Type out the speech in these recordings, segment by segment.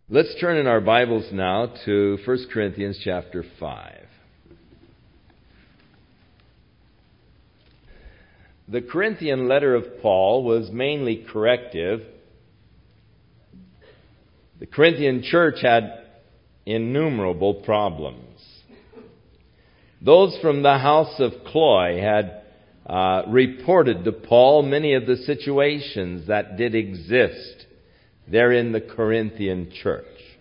Let's turn in our Bibles now to 1 Corinthians chapter 5. The Corinthian letter of Paul was mainly corrective. The Corinthian church had innumerable problems. Those from the house of Chloe had reported to Paul many of the situations that did exist there in the Corinthian church.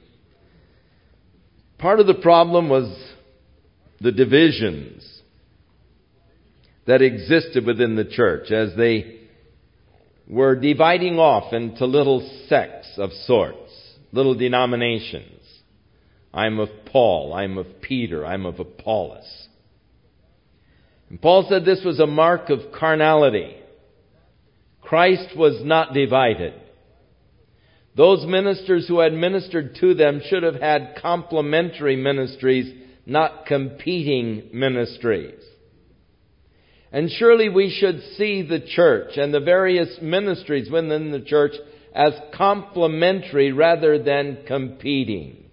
Part of the problem was the divisions that existed within the church as they were dividing off into little sects of sorts, little denominations. I'm of Paul, I'm of Peter, I'm of Apollos. And Paul said this was a mark of carnality. Christ was not divided. Those ministers who had ministered to them should have had complementary ministries, not competing ministries. And surely we should see the church and the various ministries within the church as complementary rather than competing.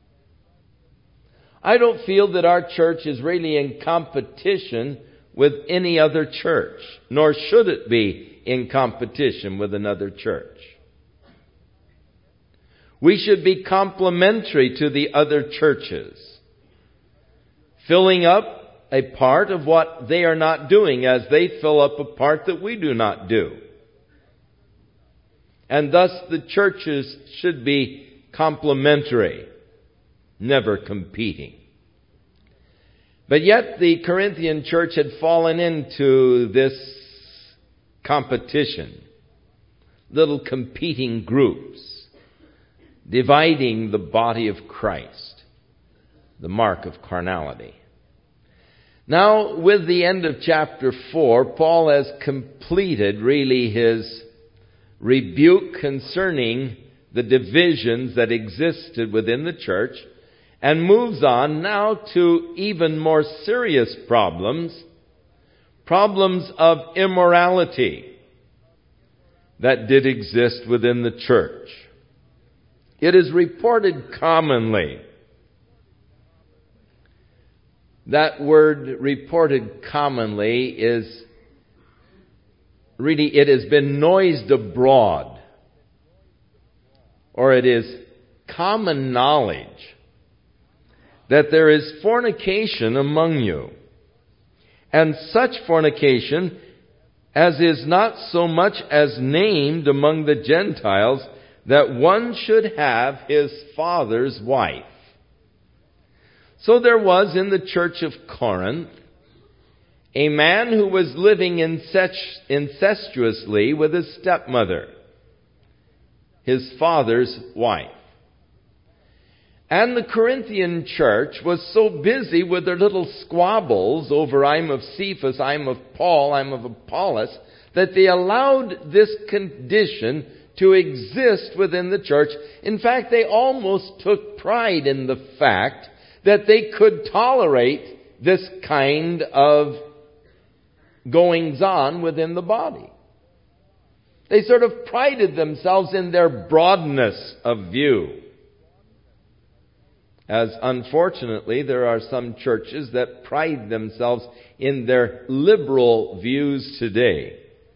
I don't feel that our church is really in competition with any other church, nor should it be in competition with another church. We should be complementary to the other churches, filling up a part of what they are not doing as they fill up a part that we do not do. And thus the churches should be complementary, never competing. But yet the Corinthian church had fallen into this competition, little competing groups, dividing the body of Christ, the mark of carnality. Now, with the end of chapter 4, Paul has completed really his rebuke concerning the divisions that existed within the church and moves on now to even more serious problems of immorality that did exist within the church. It is reported commonly. That word reported commonly is really, it has been noised abroad. Or it is common knowledge that there is fornication among you. And such fornication as is not so much as named among the Gentiles, that one should have his father's wife. So there was in the church of Corinth a man who was living incestuously with his stepmother, his father's wife. And the Corinthian church was so busy with their little squabbles over I'm of Cephas, I'm of Paul, I'm of Apollos, that they allowed this condition to exist within the church. In fact, they almost took pride in the fact that they could tolerate this kind of goings-on within the body. They sort of prided themselves in their broadness of view. As unfortunately, there are some churches that pride themselves in their liberal views today.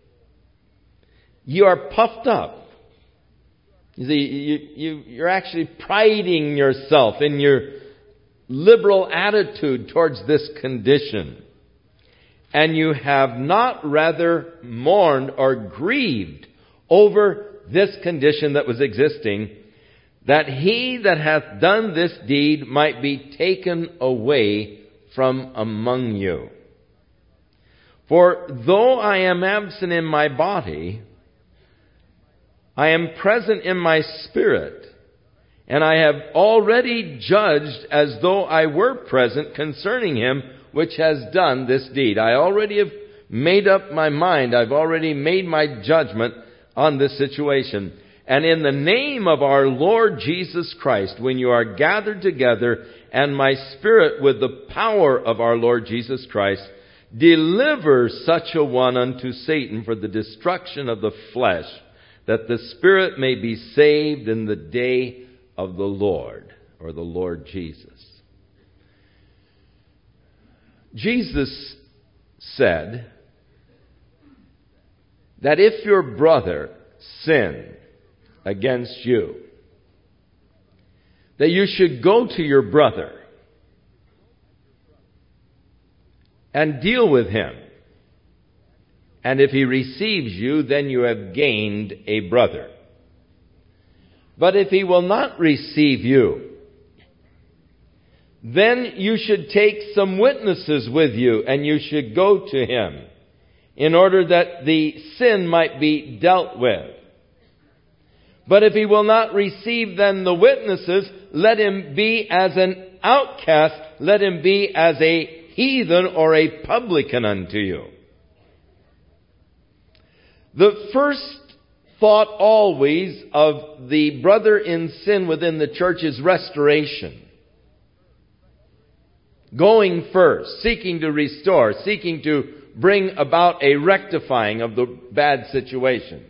You are puffed up. You see, you're actually priding yourself in your liberal attitude towards this condition. And you have not rather mourned or grieved over this condition that was existing, that he that hath done this deed might be taken away from among you. For though I am absent in my body, I am present in my spirit, and I have already judged as though I were present concerning him which has done this deed. I already have made up my mind. I've already made my judgment on this situation. And in the name of our Lord Jesus Christ, when you are gathered together, and my spirit with the power of our Lord Jesus Christ, deliver such a one unto Satan for the destruction of the flesh, that the spirit may be saved in the day of the Lord, or the Lord Jesus. Jesus said that if your brother sin against you, that you should go to your brother and deal with him. And if he receives you, then you have gained a brother. But if he will not receive you, then you should take some witnesses with you, and you should go to him, in order that the sin might be dealt with. But if he will not receive then the witnesses, let him be as an outcast, let him be as a heathen or a publican unto you. The first thought always of the brother in sin within the church is restoration. Going first, seeking to restore, seeking to bring about a rectifying of the bad situation.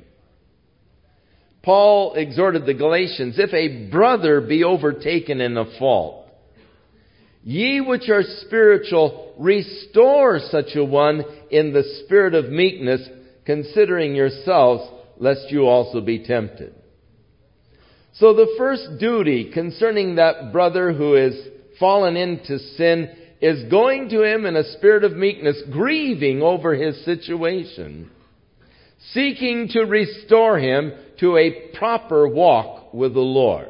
Paul exhorted the Galatians, if a brother be overtaken in a fault, ye which are spiritual, restore such a one in the spirit of meekness, considering yourselves, lest you also be tempted. So the first duty concerning that brother who is fallen into sin is going to him in a spirit of meekness, grieving over his situation, seeking to restore him to a proper walk with the Lord.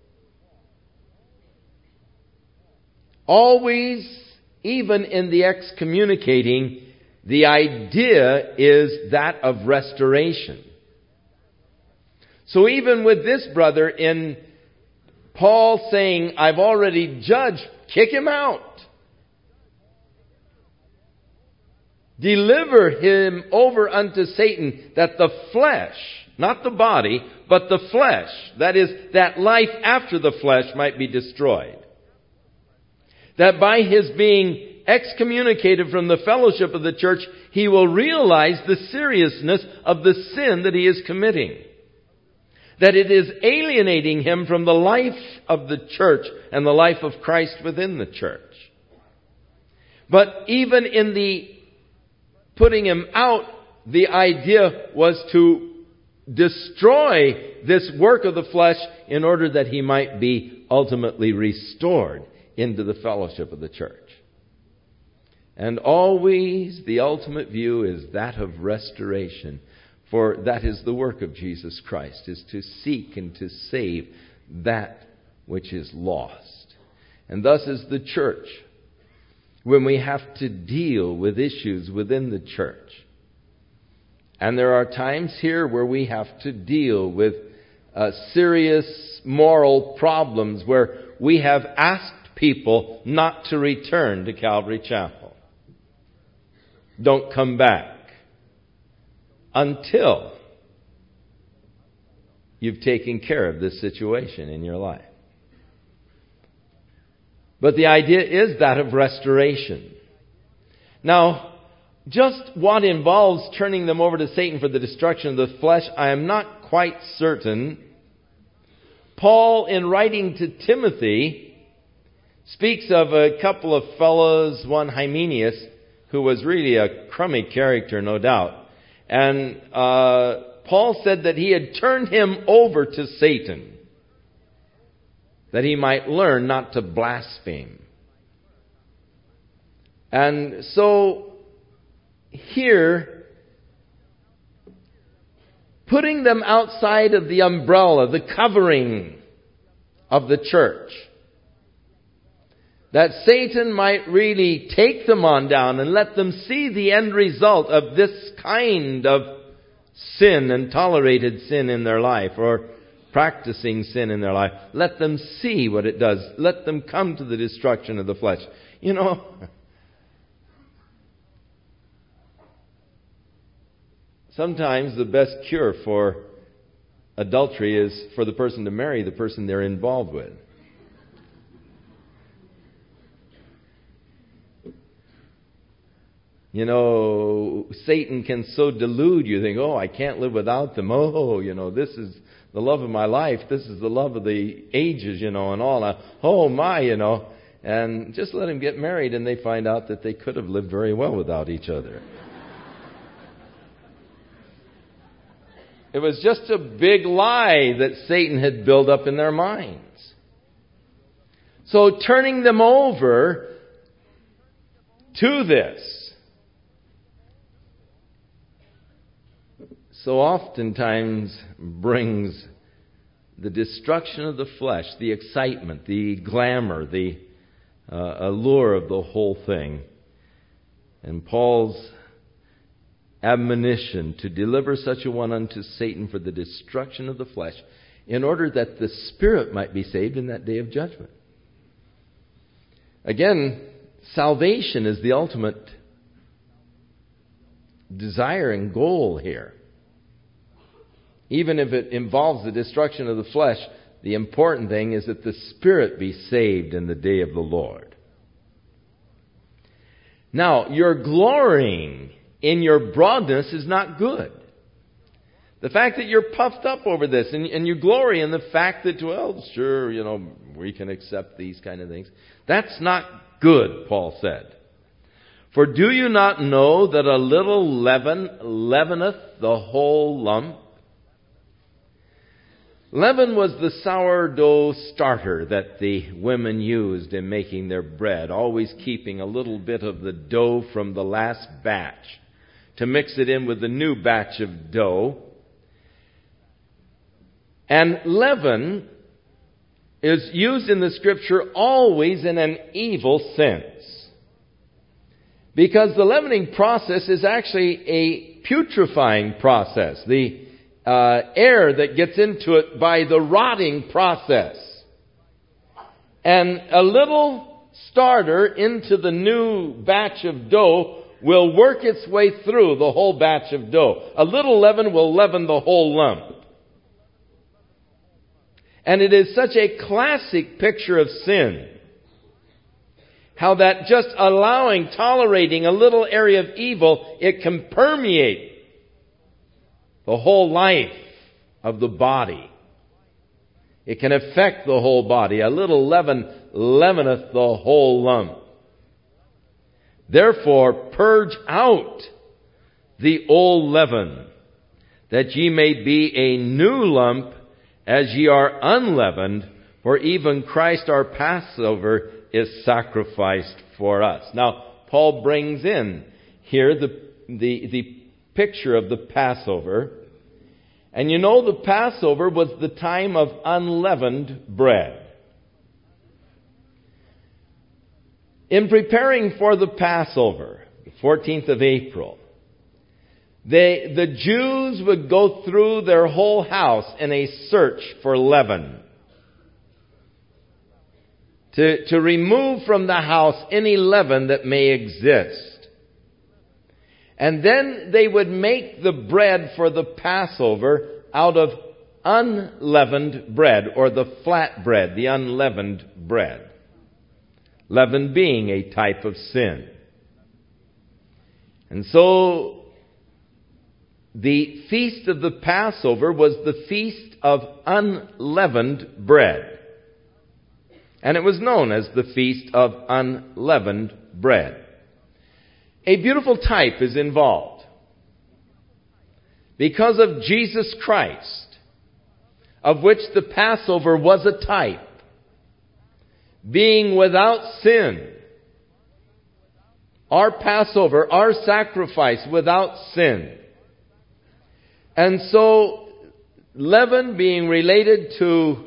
Always, even in the excommunicating, the idea is that of restoration. So even with this brother, in Paul saying, I've already judged, kick him out. Deliver him over unto Satan, that the flesh, not the body, but the flesh, that is, that life after the flesh, might be destroyed. That by his being excommunicated from the fellowship of the church, he will realize the seriousness of the sin that he is committing. That it is alienating him from the life of the church and the life of Christ within the church. But even in the putting him out, the idea was to destroy this work of the flesh in order that he might be ultimately restored into the fellowship of the church. And always the ultimate view is that of restoration. For that is the work of Jesus Christ, is to seek and to save that which is lost. And thus is the church, when we have to deal with issues within the church. And there are times here where we have to deal with serious moral problems, where we have asked people not to return to Calvary Chapel. Don't come back until you've taken care of this situation in your life. But the idea is that of restoration. Now, just what involves turning them over to Satan for the destruction of the flesh, I am not quite certain. Paul, in writing to Timothy, speaks of a couple of fellows, one Hymenaeus, who was really a crummy character, no doubt. And Paul said that he had turned him over to Satan, that he might learn not to blaspheme. And so here, putting them outside of the umbrella, the covering of the church, that Satan might really take them on down and let them see the end result of this kind of sin and tolerated sin in their life, or practicing sin in their life. Let them see what it does. Let them come to the destruction of the flesh. You know, sometimes the best cure for adultery is for the person to marry the person they're involved with. You know, Satan can so delude you. Think, oh, I can't live without them. Oh, you know, this is the love of my life. This is the love of the ages, and all. Oh my, And just let them get married, and they find out that they could have lived very well without each other. It was just a big lie that Satan had built up in their minds. So turning them over to this, so oftentimes brings the destruction of the flesh, the excitement, the glamour, the allure of the whole thing. And Paul's admonition to deliver such a one unto Satan for the destruction of the flesh, in order that the spirit might be saved in that day of judgment. Again, salvation is the ultimate desire and goal here. Even if it involves the destruction of the flesh, the important thing is that the spirit be saved in the day of the Lord. Now, your glorying in your broadness is not good. The fact that you're puffed up over this and you glory in the fact that, well, sure, we can accept these kind of things. That's not good, Paul said. For do you not know that a little leaven leaveneth the whole lump? Leaven was the sourdough starter that the women used in making their bread, always keeping a little bit of the dough from the last batch to mix it in with the new batch of dough. And leaven is used in the Scripture always in an evil sense, because the leavening process is actually a putrefying process. The air that gets into it by the rotting process. And a little starter into the new batch of dough will work its way through the whole batch of dough. A little leaven will leaven the whole lump. And it is such a classic picture of sin. How that just tolerating a little area of evil, it can permeate the whole life of the body. It can affect the whole body. A little leaven leaveneth the whole lump. Therefore, purge out the old leaven, that ye may be a new lump, as ye are unleavened, for even Christ our Passover is sacrificed for us. Now, Paul brings in here the picture of the Passover. And the Passover was the time of unleavened bread. In preparing for the Passover, the 14th of April, the Jews would go through their whole house in a search for leaven, to remove from the house any leaven that may exist. And then they would make the bread for the Passover out of unleavened bread, or the flat bread, the unleavened bread. Leaven being a type of sin. And so the feast of the Passover was the feast of unleavened bread. And it was known as the Feast of Unleavened Bread. A beautiful type is involved. Because of Jesus Christ, of which the Passover was a type, being without sin. Our Passover, our sacrifice without sin. And so, leaven being related to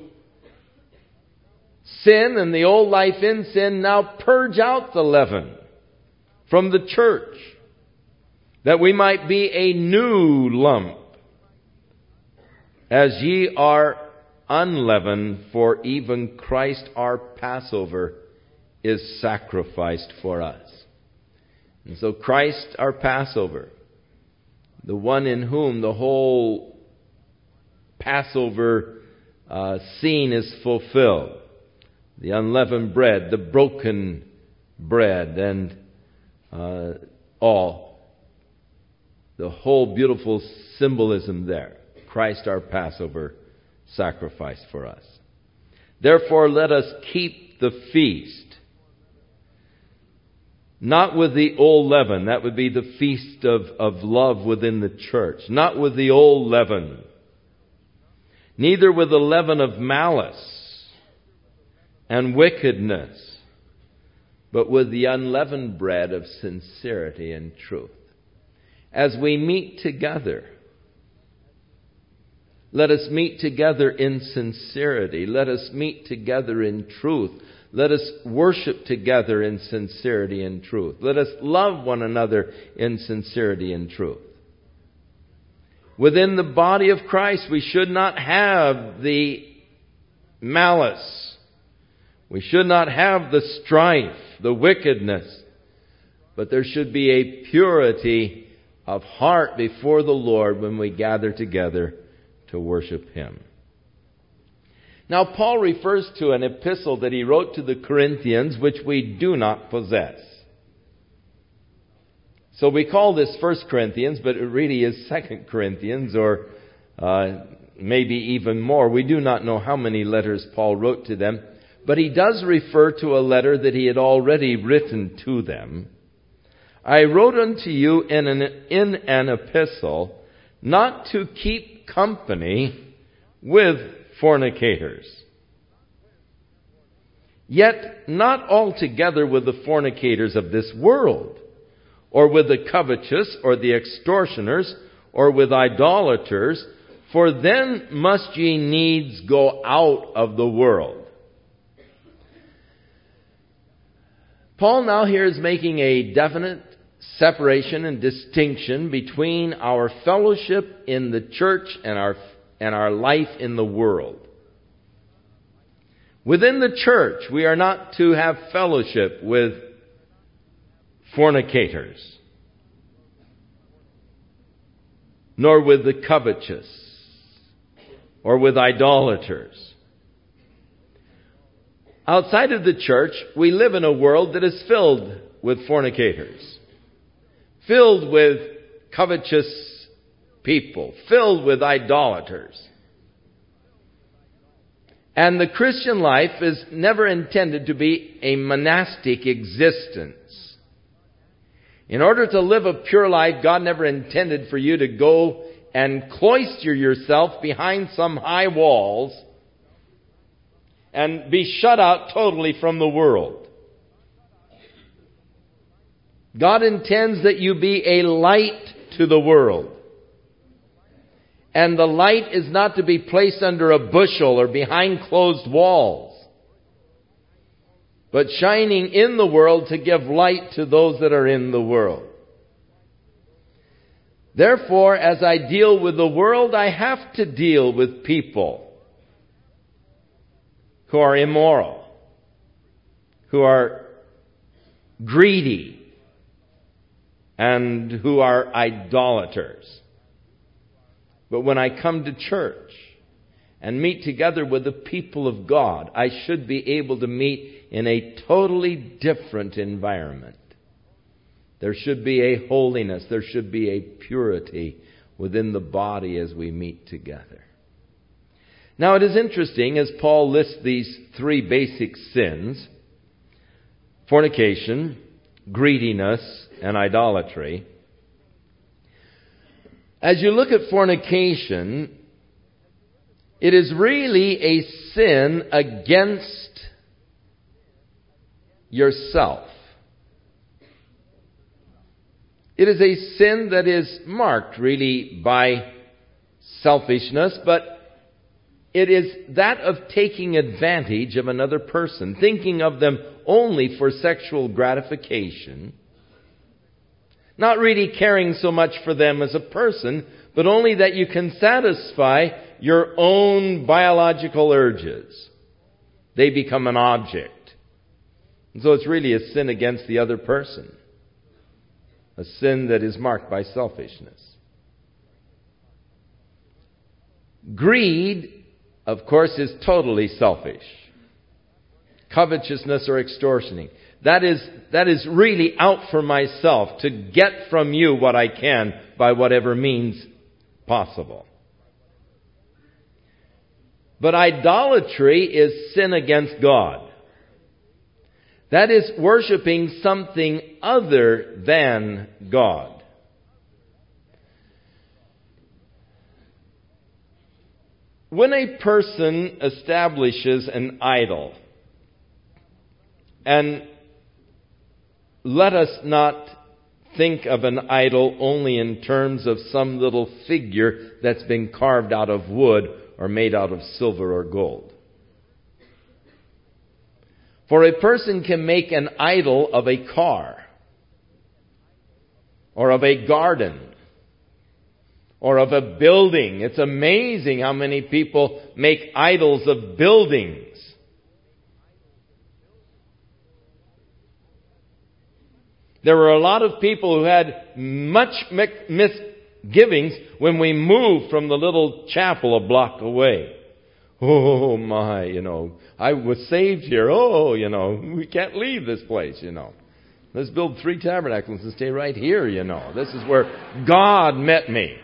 sin and the old life in sin, now purge out the leaven from the church, that we might be a new lump, as ye are unleavened, for even Christ our Passover is sacrificed for us. And so Christ our Passover, the one in whom the whole Passover scene is fulfilled, the unleavened bread, the broken bread, and the whole beautiful symbolism there. Christ our Passover sacrifice for us. Therefore, let us keep the feast, not with the old leaven. That would be the feast of love within the church. Not with the old leaven. Neither with the leaven of malice and wickedness, but with the unleavened bread of sincerity and truth. As we meet together, let us meet together in sincerity. Let us meet together in truth. Let us worship together in sincerity and truth. Let us love one another in sincerity and truth. Within the body of Christ, we should not have the malice. We should not have the strife, the wickedness. But there should be a purity of heart before the Lord when we gather together to worship Him. Now, Paul refers to an epistle that he wrote to the Corinthians, which we do not possess. So we call this 1 Corinthians, but it really is 2 Corinthians, or maybe even more. We do not know how many letters Paul wrote to them, but he does refer to a letter that he had already written to them. I wrote unto you in an epistle not to keep company with fornicators. Yet not altogether with the fornicators of this world, or with the covetous, or the extortioners, or with idolaters, for then must ye needs go out of the world. Paul now here is making a definite separation and distinction between our fellowship in the church and our life in the world. Within the church, we are not to have fellowship with fornicators, nor with the covetous, or with idolaters. Outside of the church, we live in a world that is filled with fornicators, filled with covetous people, filled with idolaters. And the Christian life is never intended to be a monastic existence. In order to live a pure life, God never intended for you to go and cloister yourself behind some high walls and be shut out totally from the world. God intends that you be a light to the world. And the light is not to be placed under a bushel or behind closed walls, but shining in the world to give light to those that are in the world. Therefore, as I deal with the world, I have to deal with people who are immoral, who are greedy, and who are idolaters. But when I come to church and meet together with the people of God, I should be able to meet in a totally different environment. There should be a holiness, there should be a purity within the body as we meet together. Now it is interesting as Paul lists these three basic sins: fornication, greediness, and idolatry. As you look at fornication, it is really a sin against yourself. It is a sin that is marked really by selfishness, but it is that of taking advantage of another person, thinking of them only for sexual gratification, not really caring so much for them as a person, but only that you can satisfy your own biological urges. They become an object. And so it's really a sin against the other person. A sin that is marked by selfishness. Greed, of course, is totally selfish. Covetousness or extortioning. That is really out for myself, to get from you what I can by whatever means possible. But idolatry is sin against God. That is worshiping something other than God. When a person establishes an idol, and let us not think of an idol only in terms of some little figure that's been carved out of wood or made out of silver or gold. For a person can make an idol of a car, or of a garden, or of a building. It's amazing how many people make idols of buildings. There were a lot of people who had much misgivings when we moved from the little chapel a block away. Oh my, I was saved here. Oh, we can't leave this place, Let's build 3 tabernacles and stay right here, This is where God met me.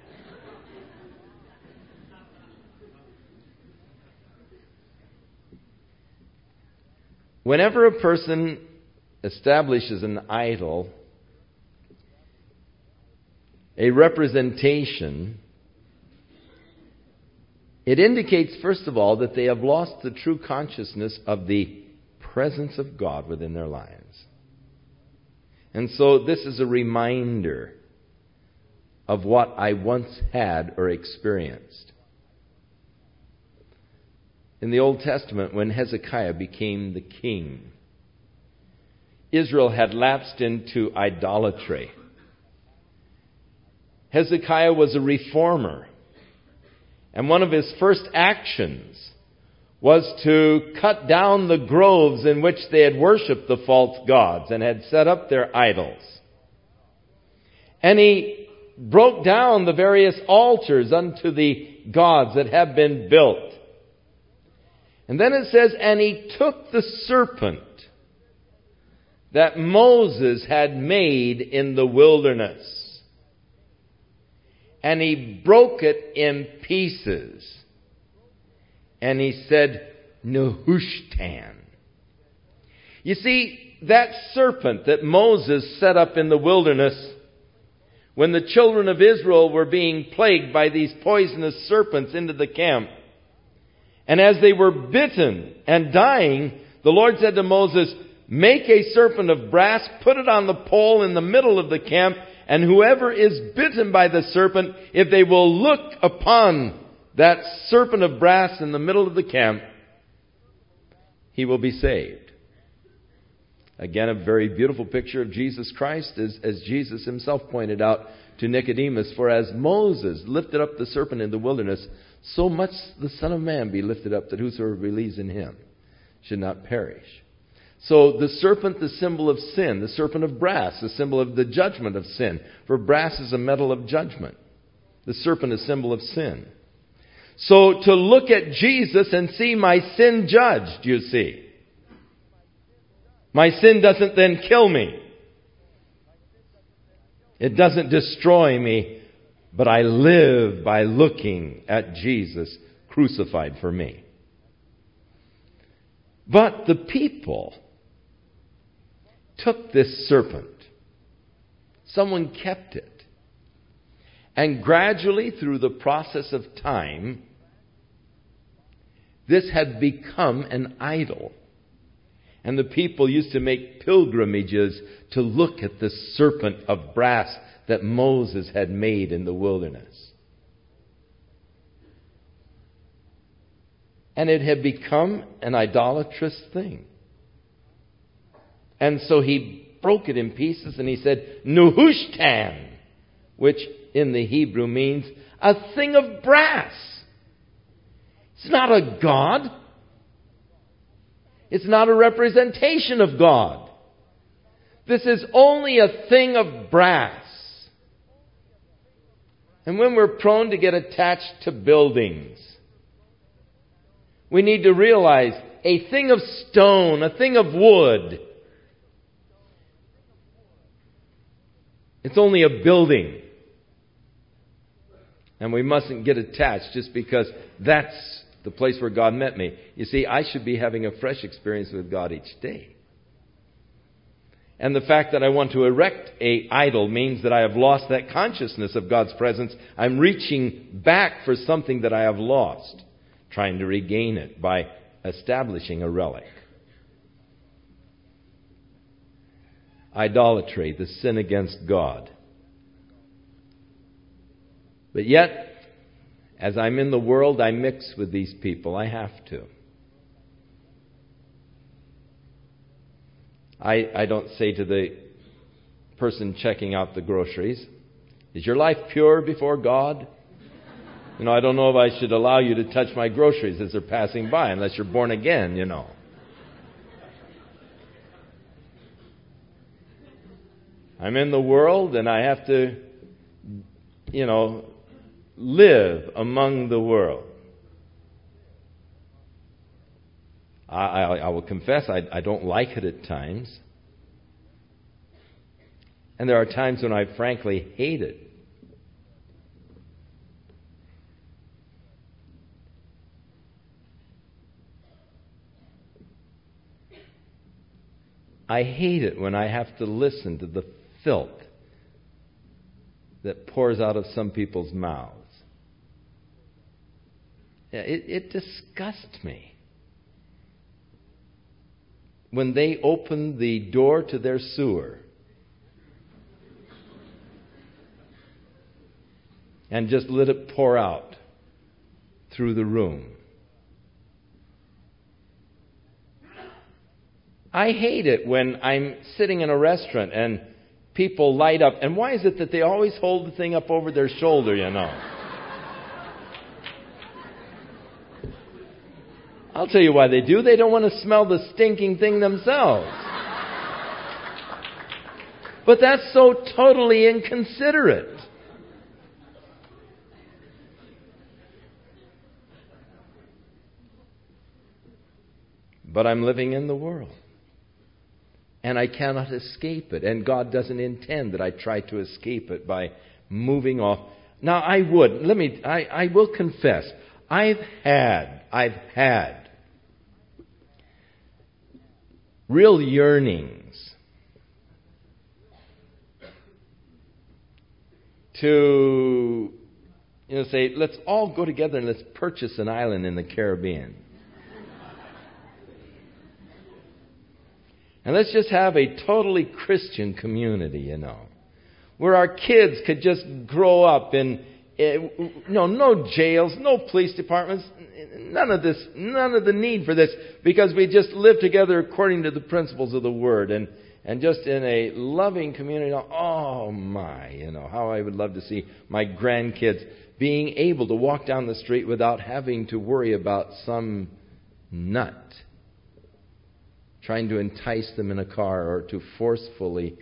Whenever a person establishes an idol, a representation, it indicates, first of all, that they have lost the true consciousness of the presence of God within their lives. And so this is a reminder of what I once had or experienced. In the Old Testament, when Hezekiah became the king, Israel had lapsed into idolatry. Hezekiah was a reformer. And one of his first actions was to cut down the groves in which they had worshipped the false gods and had set up their idols. And he broke down the various altars unto the gods that have been built. And then it says, and he took the serpent that Moses had made in the wilderness, and he broke it in pieces. And he said, Nehushtan. You see, that serpent that Moses set up in the wilderness, when the children of Israel were being plagued by these poisonous serpents into the camp, and as they were bitten and dying, the Lord said to Moses, make a serpent of brass, put it on the pole in the middle of the camp, and whoever is bitten by the serpent, if they will look upon that serpent of brass in the middle of the camp, he will be saved. Again, a very beautiful picture of Jesus Christ, as Jesus himself pointed out to Nicodemus. For as Moses lifted up the serpent in the wilderness, so much the Son of Man be lifted up, that whosoever believes in him should not perish. So the serpent, the symbol of sin. The serpent of brass, the symbol of the judgment of sin. For brass is a metal of judgment. The serpent is a symbol of sin. So to look at Jesus and see my sin judged, you see. My sin doesn't then kill me. It doesn't destroy me, but I live by looking at Jesus crucified for me. But the people took this serpent. Someone kept it. And gradually, through the process of time, this had become an idol. And the people used to make pilgrimages to look at the serpent of brass that Moses had made in the wilderness. And it had become an idolatrous thing. And so he broke it in pieces and he said, Nehushtan, which in the Hebrew means a thing of brass. It's not a god. It's not a representation of God. This is only a thing of brass. And when we're prone to get attached to buildings, we need to realize a thing of stone, a thing of wood, it's only a building. And we mustn't get attached just because that's the place where God met me. You see, I should be having a fresh experience with God each day. And the fact that I want to erect an idol means that I have lost that consciousness of God's presence. I'm reaching back for something that I have lost, trying to regain it by establishing a relic. Idolatry, the sin against God. But yet, as I'm in the world, I mix with these people. I have to. I don't say to the person checking out the groceries, "Is your life pure before God? I don't know if I should allow you to touch my groceries as they're passing by, unless you're born again, I'm in the world and I have to, live among the world. I will confess I don't like it at times. And there are times when I frankly hate it. I hate it when I have to listen to the filth that pours out of some people's mouths. It disgusts me when they open the door to their sewer and just let it pour out through the room. I hate it when I'm sitting in a restaurant and people light up. And why is it that they always hold the thing up over their shoulder, I'll tell you why they do. They don't want to smell the stinking thing themselves. But that's so totally inconsiderate. But I'm living in the world. And I cannot escape it. And God doesn't intend that I try to escape it by moving off. Now I will confess, I've had real yearnings to, say, let's all go together and let's purchase an island in the Caribbean. And let's just have a totally Christian community, where our kids could just grow up in, no jails, no police departments, none of the need for this, because we just live together according to the principles of the Word, and just in a loving community. Oh my, how I would love to see my grandkids being able to walk down the street without having to worry about some nut trying to entice them in a car or to forcefully,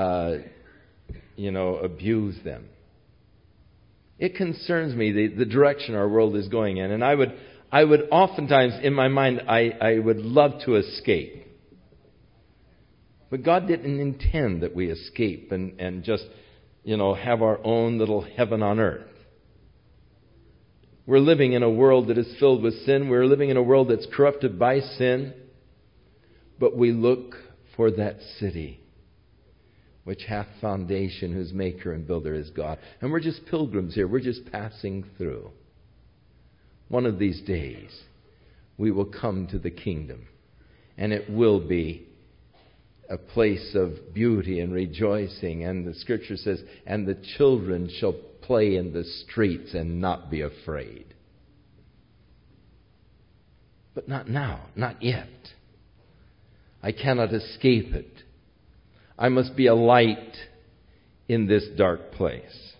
abuse them. It concerns me the direction our world is going in, and I would oftentimes in my mind I would love to escape, but God didn't intend that we escape and just have our own little heaven on earth. We're living in a world that is filled with sin. We're living in a world that's corrupted by sin. But we look for that city which hath foundation, whose maker and builder is God. And we're just pilgrims here. We're just passing through. One of these days, we will come to the kingdom. And it will be a place of beauty and rejoicing. And the Scripture says, and the children shall play in the streets and not be afraid. But not now, not yet. I cannot escape it. I must be a light in this dark place.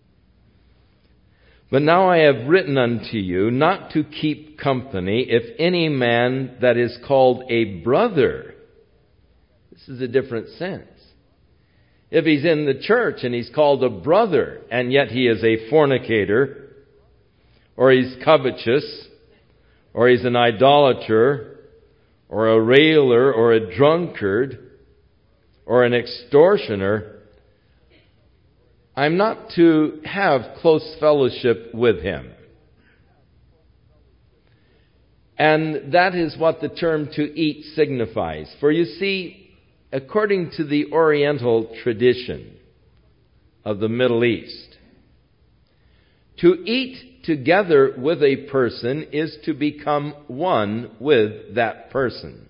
But now I have written unto you not to keep company if any man that is called a brother. This is a different sense. If he's in the church and he's called a brother and yet he is a fornicator, or he's covetous, or he's an idolater, or a railer, or a drunkard, or an extortioner, I'm not to have close fellowship with him. And that is what the term to eat signifies. For you see, according to the Oriental tradition of the Middle East, to eat together with a person is to become one with that person.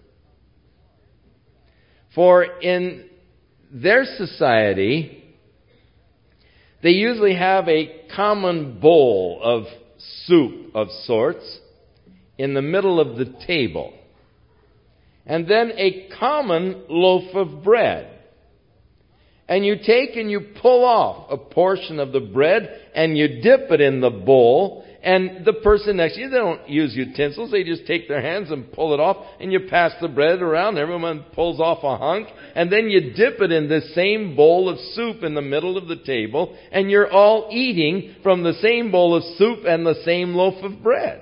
For in their society, they usually have a common bowl of soup of sorts in the middle of the table, and then a common loaf of bread. And you take and you pull off a portion of the bread and you dip it in the bowl, and the person next to you, they don't use utensils, they just take their hands and pull it off, and you pass the bread around, everyone pulls off a hunk, and then you dip it in the same bowl of soup in the middle of the table, and you're all eating from the same bowl of soup and the same loaf of bread.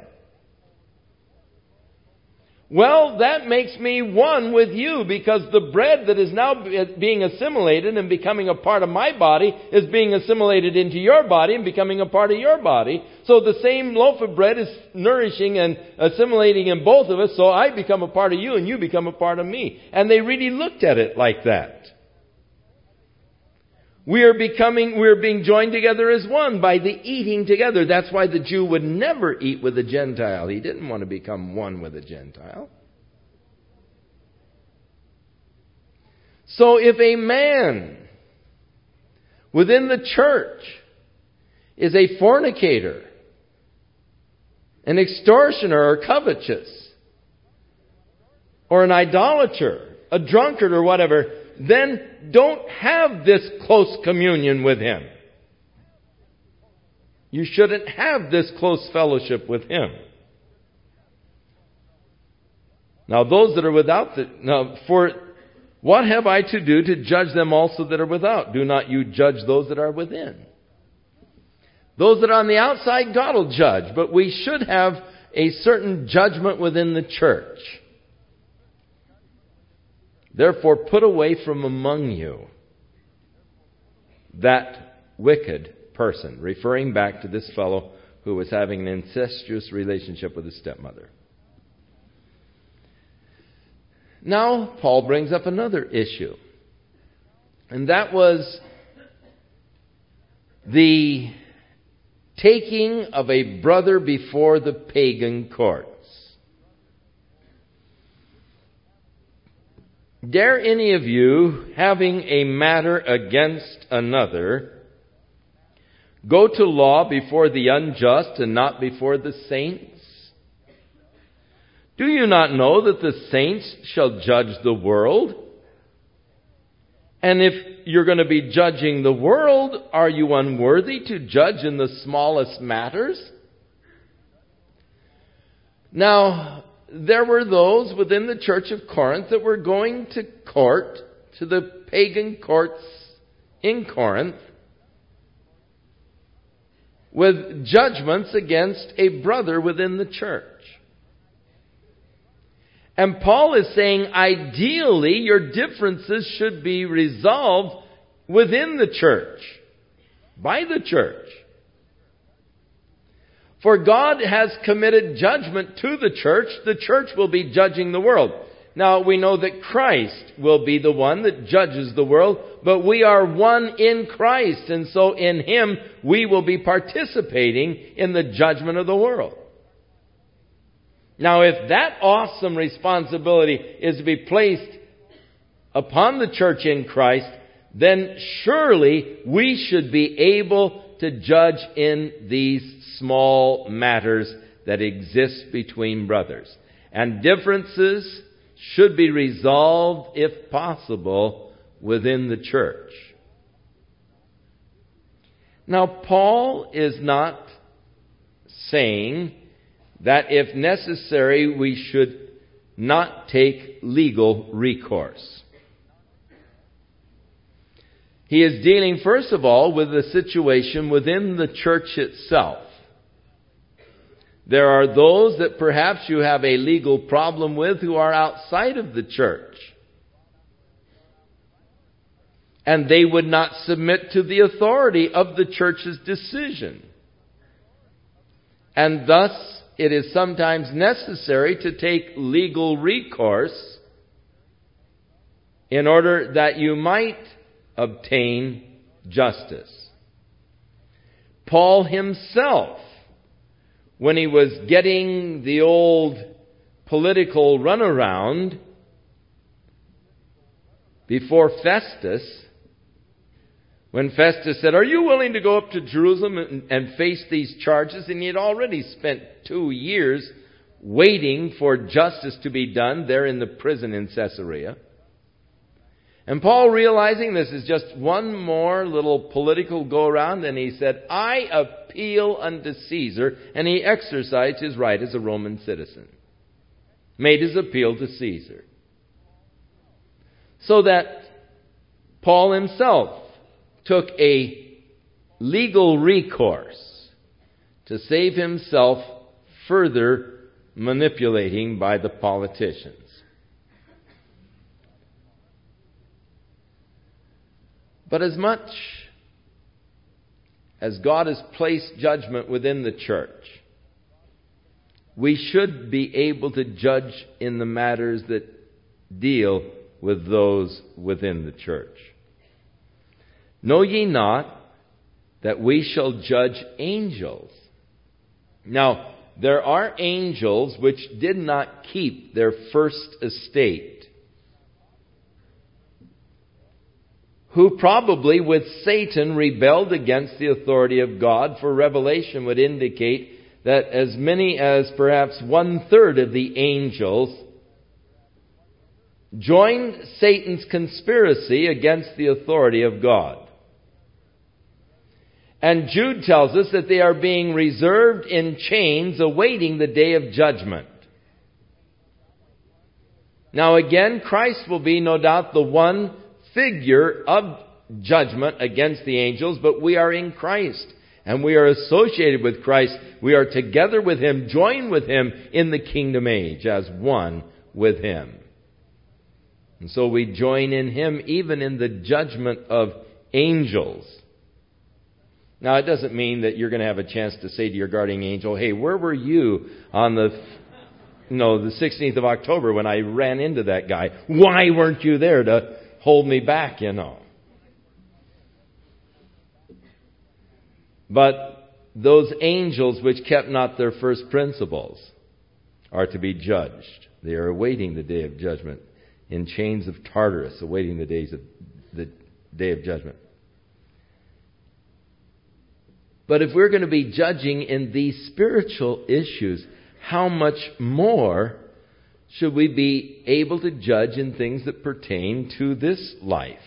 Well, that makes me one with you, because the bread that is now being assimilated and becoming a part of my body is being assimilated into your body and becoming a part of your body. So the same loaf of bread is nourishing and assimilating in both of us, so I become a part of you and you become a part of me. And they really looked at it like that. We are being joined together as one by the eating together. That's why the Jew would never eat with a Gentile. He didn't want to become one with a Gentile. So if a man within the church is a fornicator, an extortioner or covetous, or an idolater, a drunkard or whatever, then don't have this close communion with him. You shouldn't have this close fellowship with him. Now those that are without, for what have I to do to judge them also that are without? Do not you judge those that are within. Those that are on the outside, God will judge, but we should have a certain judgment within the church. Therefore, put away from among you that wicked person, referring back to this fellow who was having an incestuous relationship with his stepmother. Now, Paul brings up another issue, and that was the taking of a brother before the pagan court. Dare any of you, having a matter against another, go to law before the unjust and not before the saints? Do you not know that the saints shall judge the world? And if you're going to be judging the world, are you unworthy to judge in the smallest matters? Now, there were those within the church of Corinth that were going to court, to the pagan courts in Corinth, with judgments against a brother within the church. And Paul is saying, ideally, your differences should be resolved within the church, by the church. For God has committed judgment to the church will be judging the world. Now, we know that Christ will be the one that judges the world, but we are one in Christ, and so in Him we will be participating in the judgment of the world. Now, if that awesome responsibility is to be placed upon the church in Christ, then surely we should be able to judge in these small matters that exist between brothers. And differences should be resolved, if possible, within the church. Now, Paul is not saying that if necessary we should not take legal recourse. He is dealing, first of all, with the situation within the church itself. There are those that perhaps you have a legal problem with who are outside of the church. And they would not submit to the authority of the church's decision. And thus, it is sometimes necessary to take legal recourse in order that you might obtain justice. Paul himself, when he was getting the old political runaround before Festus, when Festus said, "Are you willing to go up to Jerusalem and face these charges?" And he had already spent 2 years waiting for justice to be done there in the prison in Caesarea. And Paul, realizing this is just one more little political go-around, and he said, "I appeal unto Caesar," and he exercised his right as a Roman citizen. Made his appeal to Caesar. So that Paul himself took a legal recourse to save himself further manipulating by the politicians. But as much as God has placed judgment within the church, we should be able to judge in the matters that deal with those within the church. Know ye not that we shall judge angels? Now, there are angels which did not keep their first estate, who probably with Satan rebelled against the authority of God, for Revelation would indicate that as many as perhaps 1/3 of the angels joined Satan's conspiracy against the authority of God. And Jude tells us that they are being reserved in chains awaiting the day of judgment. Now again, Christ will be no doubt the one figure of judgment against the angels, but we are in Christ and we are associated with Christ. We are together with Him, joined with Him in the kingdom age as one with Him. And so we join in Him even in the judgment of angels. Now, it doesn't mean that you're going to have a chance to say to your guardian angel, "Hey, where were you on the 16th of October when I ran into that guy? Why weren't you there to hold me back, But those angels which kept not their first principles are to be judged. They are awaiting the day of judgment in chains of Tartarus, awaiting the day of judgment. But if we're going to be judging in these spiritual issues, how much more should we be able to judge in things that pertain to this life?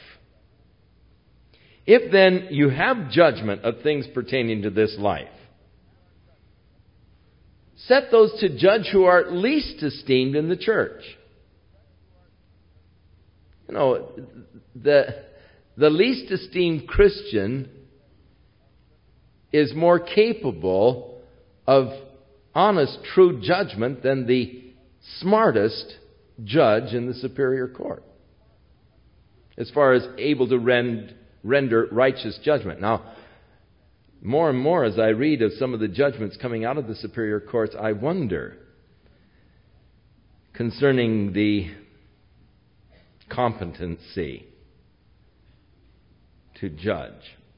If then you have judgment of things pertaining to this life, set those to judge who are least esteemed in the church. The least esteemed Christian is more capable of honest, true judgment than the smartest judge in the superior court, as far as able to render righteous judgment. Now, more and more as I read of some of the judgments coming out of the superior courts, I wonder concerning the competency to judge.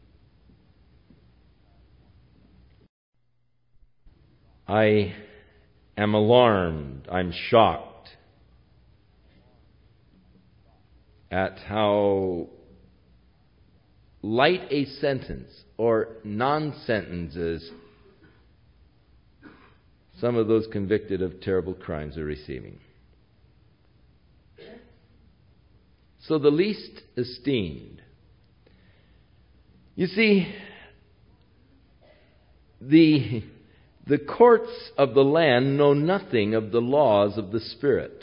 I am alarmed, I'm shocked at how light a sentence or non-sentences some of those convicted of terrible crimes are receiving. So the least esteemed. You see, the courts of the land know nothing of the laws of the Spirit.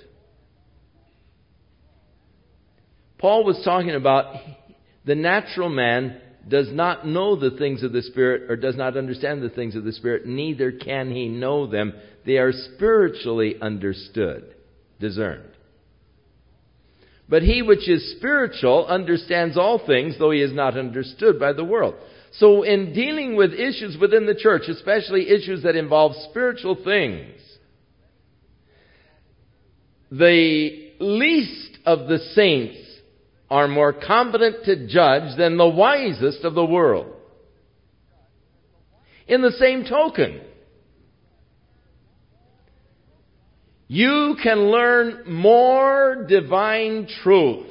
Paul was talking about the natural man does not know the things of the Spirit or does not understand the things of the Spirit, neither can he know them. They are spiritually understood, discerned. But he which is spiritual understands all things, though he is not understood by the world. So in dealing with issues within the church, especially issues that involve spiritual things, the least of the saints are more competent to judge than the wisest of the world. In the same token, you can learn more divine truth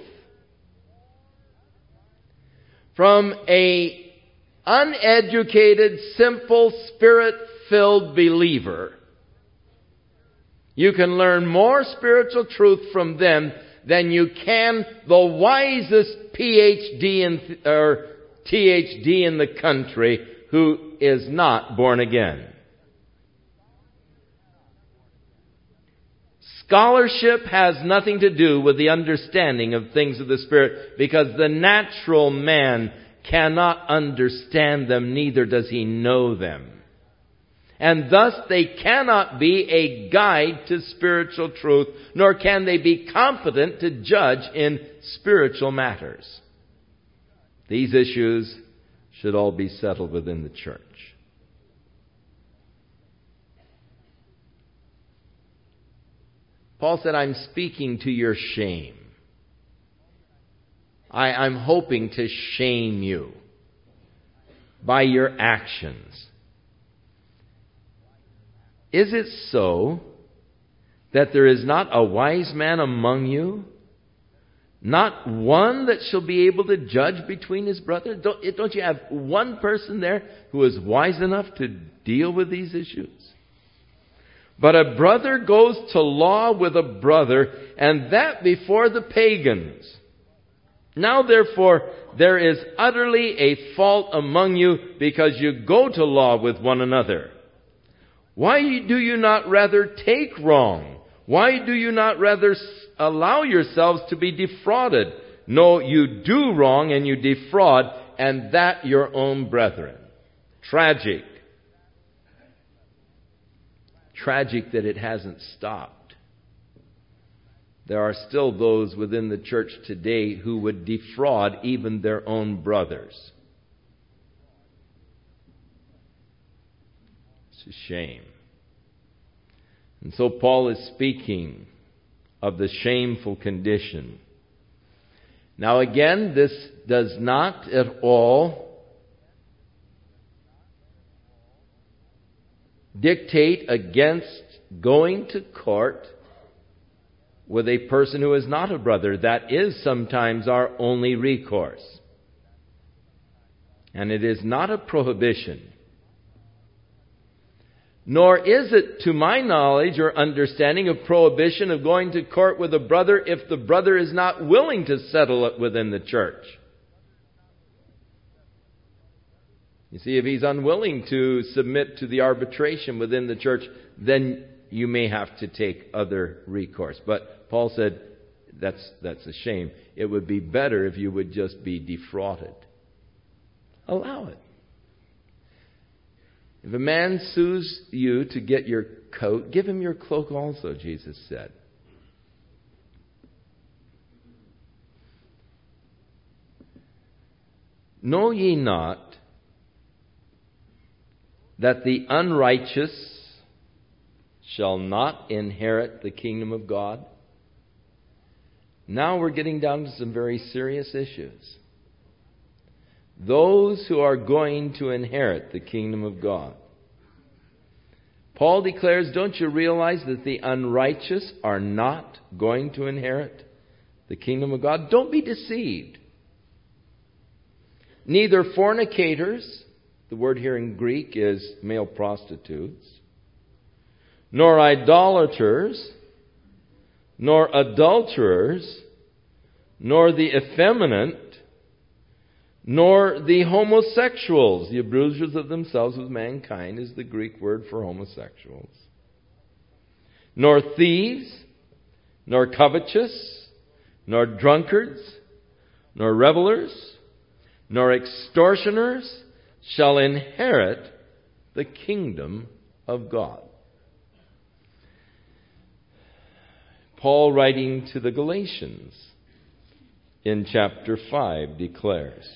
from a uneducated, simple, spirit-filled believer. You can learn more spiritual truth from them than you can the wisest PhD or THD in the country who is not born again. Scholarship has nothing to do with the understanding of things of the Spirit, because the natural man cannot understand them, neither does he know them. And thus they cannot be a guide to spiritual truth, nor can they be competent to judge in spiritual matters. These issues should all be settled within the church. Paul said, I'm speaking to your shame. I'm hoping to shame you by your actions. Is it so that there is not a wise man among you? Not one that shall be able to judge between his brothers? Don't you have one person there who is wise enough to deal with these issues? But a brother goes to law with a brother, and that before the pagans. Now therefore there is utterly a fault among you, because you go to law with one another. Why do you not rather take wrong? Why do you not rather allow yourselves to be defrauded? No, you do wrong and you defraud, and that your own brethren. Tragic. Tragic that it hasn't stopped. There are still those within the church today who would defraud even their own brothers. It's a shame. And so Paul is speaking of the shameful condition. Now again, this does not at all dictate against going to court with a person who is not a brother. That is sometimes our only recourse. And it is not a prohibition. Nor is it, to my knowledge or understanding, a prohibition of going to court with a brother if the brother is not willing to settle it within the church. You see, if he's unwilling to submit to the arbitration within the church, then you may have to take other recourse. But Paul said, that's a shame. It would be better if you would just be defrauded. Allow it. If a man sues you to get your coat, give him your cloak also, Jesus said. Know ye not that the unrighteous shall not inherit the kingdom of God? Now we're getting down to some very serious issues. Those who are going to inherit the kingdom of God. Paul declares, don't you realize that the unrighteous are not going to inherit the kingdom of God? Don't be deceived. Neither fornicators, the word here in Greek is male prostitutes, nor idolaters, nor adulterers, nor the effeminate, nor the homosexuals. The abusers of themselves with mankind is the Greek word for homosexuals. Nor thieves, nor covetous, nor drunkards, nor revelers, nor extortioners shall inherit the kingdom of God. Paul, writing to the Galatians, in chapter 5 declares.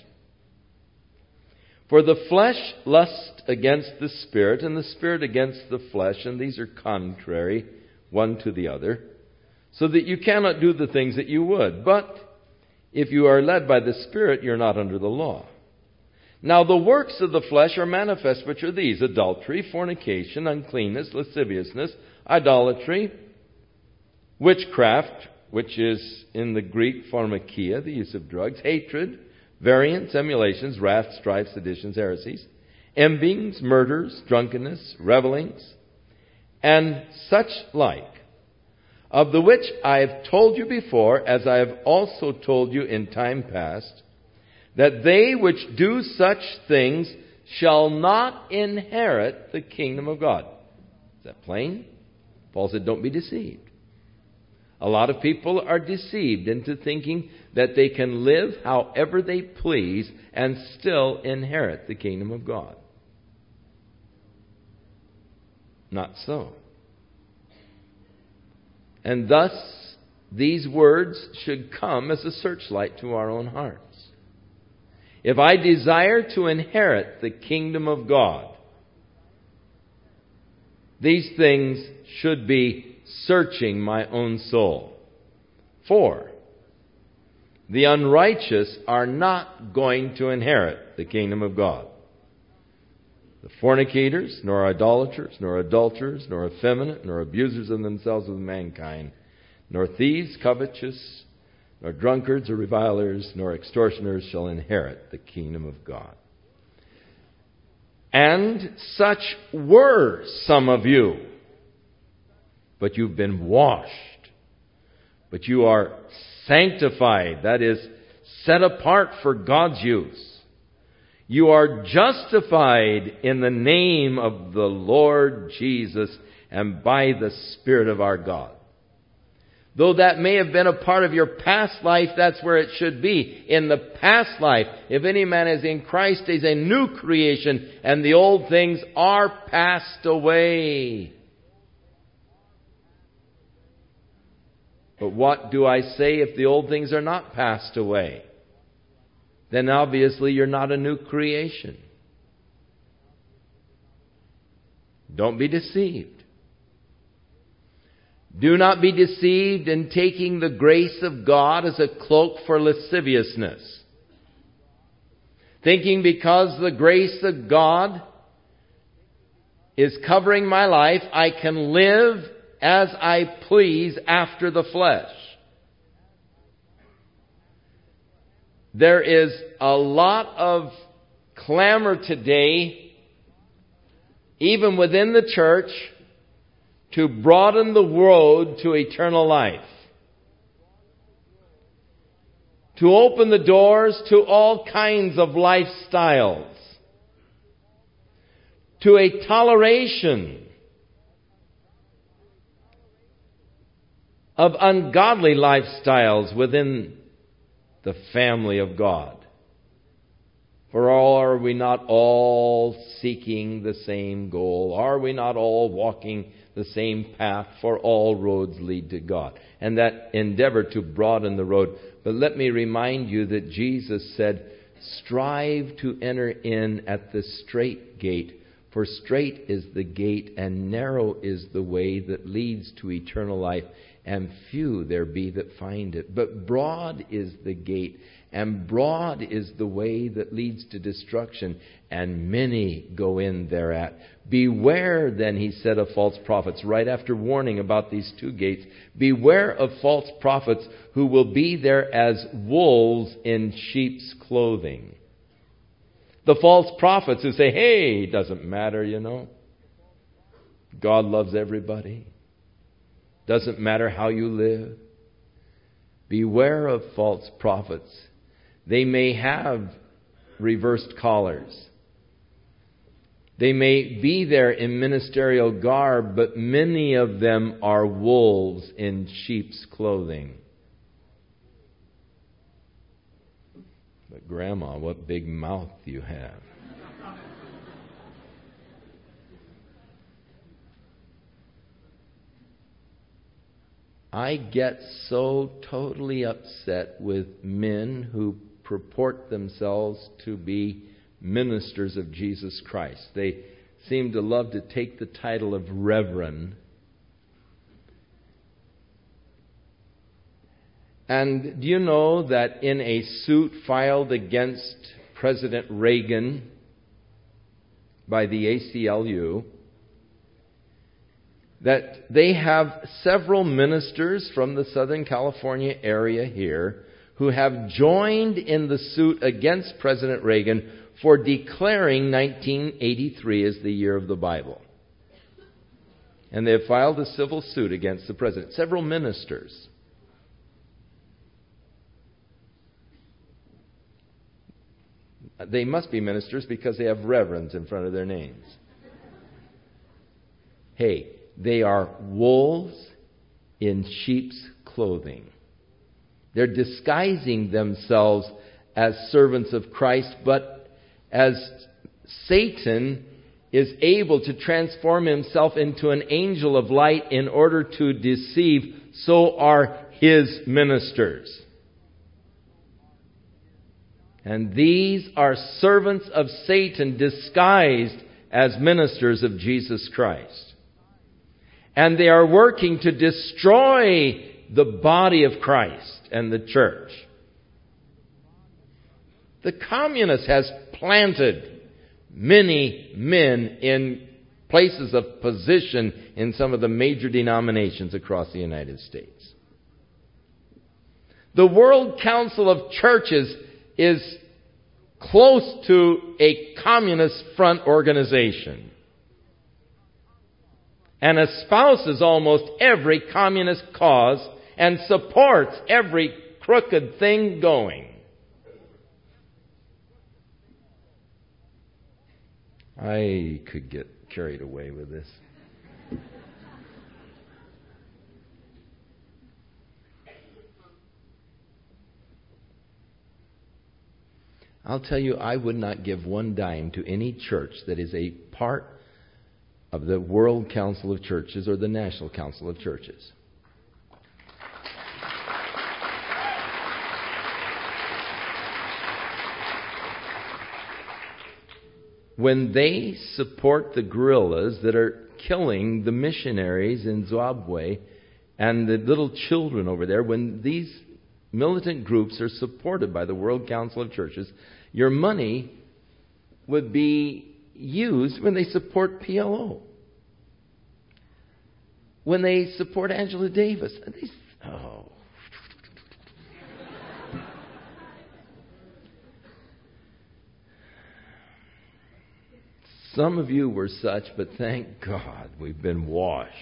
For the flesh lusts against the Spirit, and the Spirit against the flesh, and these are contrary one to the other, so that you cannot do the things that you would. But if you are led by the Spirit, you're not under the law. Now the works of the flesh are manifest, which are these: adultery, fornication, uncleanness, lasciviousness, idolatry, witchcraft, which is in the Greek pharmakia, the use of drugs, hatred, variance, emulations, wrath, strife, seditions, heresies, envyings, murders, drunkenness, revellings, and such like, of the which I have told you before, as I have also told you in time past, that they which do such things shall not inherit the kingdom of God. Is that plain? Paul said, don't be deceived. A lot of people are deceived into thinking that they can live however they please and still inherit the kingdom of God. Not so. And thus, these words should come as a searchlight to our own hearts. If I desire to inherit the kingdom of God, these things should be searching my own soul. For the unrighteous are not going to inherit the kingdom of God. The fornicators, nor idolaters, nor adulterers, nor effeminate, nor abusers of themselves with mankind, nor thieves, covetous, nor drunkards or revilers, nor extortioners shall inherit the kingdom of God. And such were some of you. But you've been washed. But you are sanctified. That is, set apart for God's use. You are justified in the name of the Lord Jesus and by the Spirit of our God. Though that may have been a part of your past life, that's where it should be. In the past life, if any man is in Christ, he's a new creation, and the old things are passed away. But what do I say if the old things are not passed away? Then obviously you're not a new creation. Don't be deceived. Do not be deceived in taking the grace of God as a cloak for lasciviousness. Thinking because the grace of God is covering my life, I can live as I please after the flesh. There is a lot of clamor today, even within the church, to broaden the road to eternal life. To open the doors to all kinds of lifestyles. To a toleration of ungodly lifestyles within the family of God. For are we not all seeking the same goal? Are we not all walking the same path? For all roads lead to God. And that endeavor to broaden the road. But let me remind you that Jesus said, strive to enter in at the strait gate. For strait is the gate and narrow is the way that leads to eternal life. And few there be that find it. But broad is the gate, and broad is the way that leads to destruction, and many go in thereat. Beware, then, he said, of false prophets, right after warning about these two gates. Beware of false prophets who will be there as wolves in sheep's clothing. The false prophets who say, hey, it doesn't matter, you know. God loves everybody. Doesn't matter how you live. Beware of false prophets. They may have reversed collars. They may be there in ministerial garb, but many of them are wolves in sheep's clothing. But Grandma, what big mouth you have. I get so totally upset with men who purport themselves to be ministers of Jesus Christ. They seem to love to take the title of Reverend. And do you know that in a suit filed against President Reagan by the ACLU, that they have several ministers from the Southern California area here who have joined in the suit against President Reagan for declaring 1983 as the year of the Bible. And they have filed a civil suit against the president. Several ministers. They must be ministers because they have reverends in front of their names. Hey, they are wolves in sheep's clothing. They're disguising themselves as servants of Christ, but as Satan is able to transform himself into an angel of light in order to deceive, so are his ministers. And these are servants of Satan disguised as ministers of Jesus Christ. And they are working to destroy the body of Christ and the church. The communist has planted many men in places of position in some of the major denominations across the United States. The World Council of Churches is close to a communist front organization and espouses almost every communist cause and supports every crooked thing going. I could get carried away with this. I'll tell you, I would not give one dime to any church that is a part of the World Council of Churches or the National Council of Churches. When they support the guerrillas that are killing the missionaries in Zimbabwe and the little children over there, when these militant groups are supported by the World Council of Churches, your money would be used when they support PLO. When they support Angela Davis. Some of you were such, but thank God we've been washed.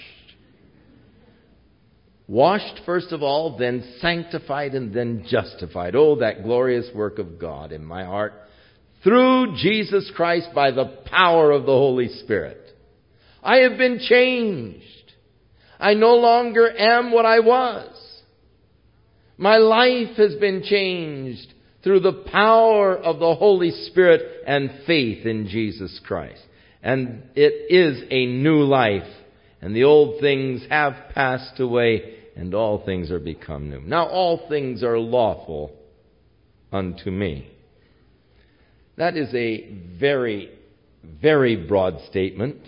Washed first of all, then sanctified, and then justified. Oh, that glorious work of God in my heart through Jesus Christ by the power of the Holy Spirit. I have been changed. I no longer am what I was. My life has been changed through the power of the Holy Spirit and faith in Jesus Christ. And it is a new life. And the old things have passed away, and all things are become new. Now all things are lawful unto me. That is a very, very broad statement.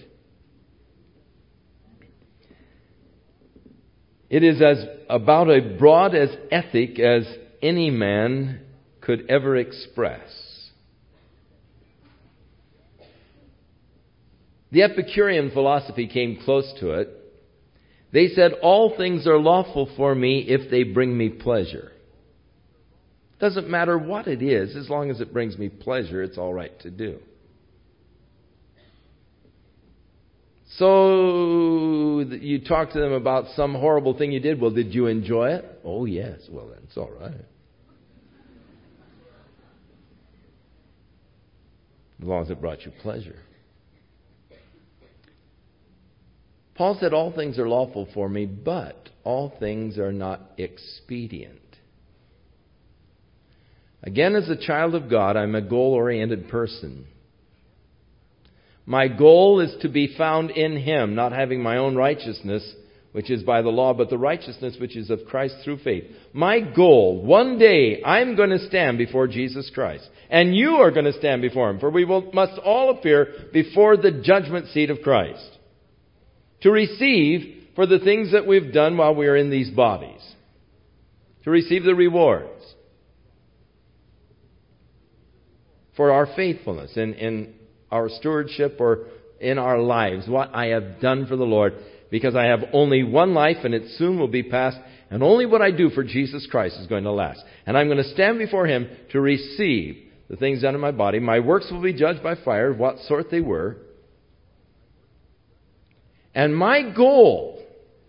It is as about as broad as ethic as any man could ever express. The Epicurean philosophy came close to it. They said, all things are lawful for me if they bring me pleasure. Doesn't matter what it is, as long as it brings me pleasure, it's all right to do. So you talk to them about some horrible thing you did. Well, did you enjoy it? Oh, yes. Well, then it's all right. As long as it brought you pleasure. Paul said, all things are lawful for me, but all things are not expedient. Again, as a child of God, I'm a goal-oriented person. My goal is to be found in Him, not having my own righteousness, which is by the law, but the righteousness which is of Christ through faith. My goal, one day I'm going to stand before Jesus Christ. And you are going to stand before Him, for we must all appear before the judgment seat of Christ to receive for the things that we've done while we are in these bodies, to receive the rewards for our faithfulness in our stewardship or in our lives, what I have done for the Lord, because I have only one life and it soon will be past, and only what I do for Jesus Christ is going to last. And I'm going to stand before Him to receive the things done in my body. My works will be judged by fire, what sort they were. And my goal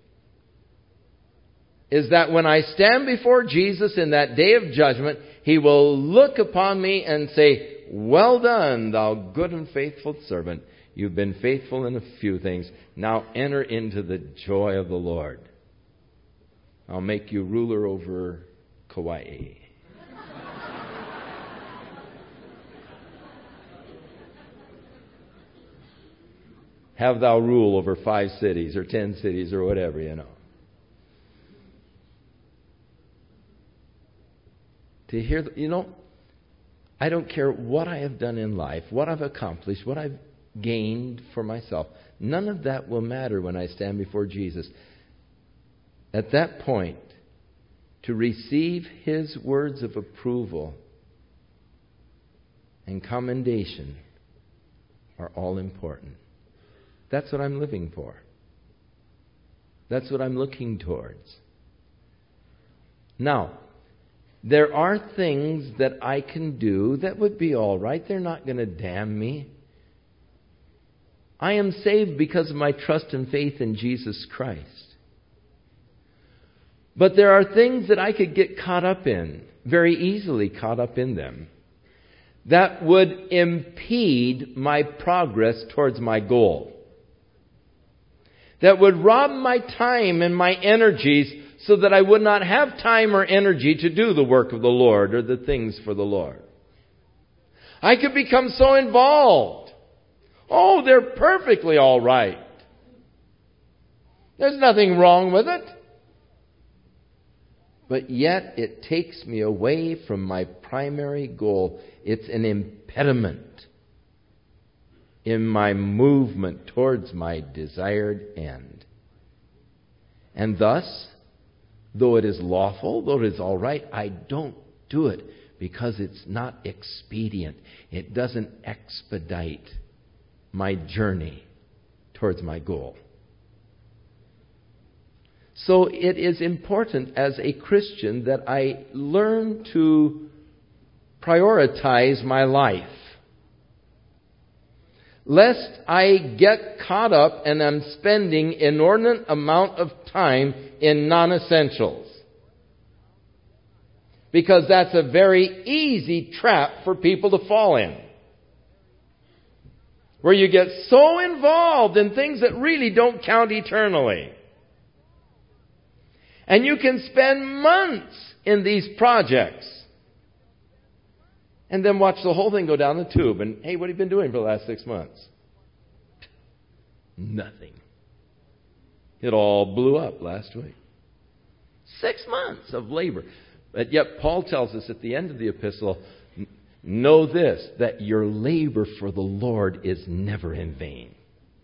is that when I stand before Jesus in that day of judgment, He will look upon me and say, "Well done, thou good and faithful servant. You've been faithful in a few things. Now enter into the joy of the Lord. I'll make you ruler over Kauai." Have thou rule over 5 cities or 10 cities or whatever, To hear, I don't care what I have done in life, what I've accomplished, what I've gained for myself. None of that will matter when I stand before Jesus. At that point, to receive His words of approval and commendation are all important. That's what I'm living for. That's what I'm looking towards. Now, there are things that I can do that would be all right. They're not going to damn me. I am saved because of my trust and faith in Jesus Christ. But there are things that I could get caught up in, very easily caught up in them, that would impede my progress towards my goal. That would rob my time and my energies so that I would not have time or energy to do the work of the Lord or the things for the Lord. I could become so involved. Oh, they're perfectly all right. There's nothing wrong with it. But yet it takes me away from my primary goal. It's an impediment in my movement towards my desired end. And thus, though it is lawful, though it is all right, I don't do it because it's not expedient. It doesn't expedite my journey towards my goal. So it is important as a Christian that I learn to prioritize my life, lest I get caught up and am spending inordinate amount of time in non-essentials. Because that's a very easy trap for people to fall in. Where you get so involved in things that really don't count eternally. And you can spend months in these projects. And then watch the whole thing go down the tube. And, hey, what have you been doing for the last 6 months? Nothing. It all blew up last week. 6 months of labor. But yet Paul tells us at the end of the epistle, know this, that your labor for the Lord is never in vain.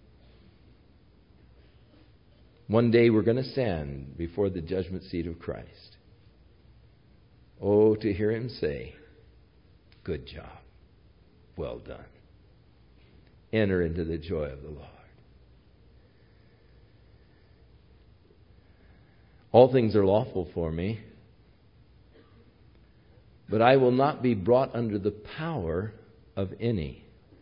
One day we're going to stand before the judgment seat of Christ. Oh, to hear Him say, "Good job. Well done. Enter into the joy of the Lord." All things are lawful for me, but I will not be brought under the power of any.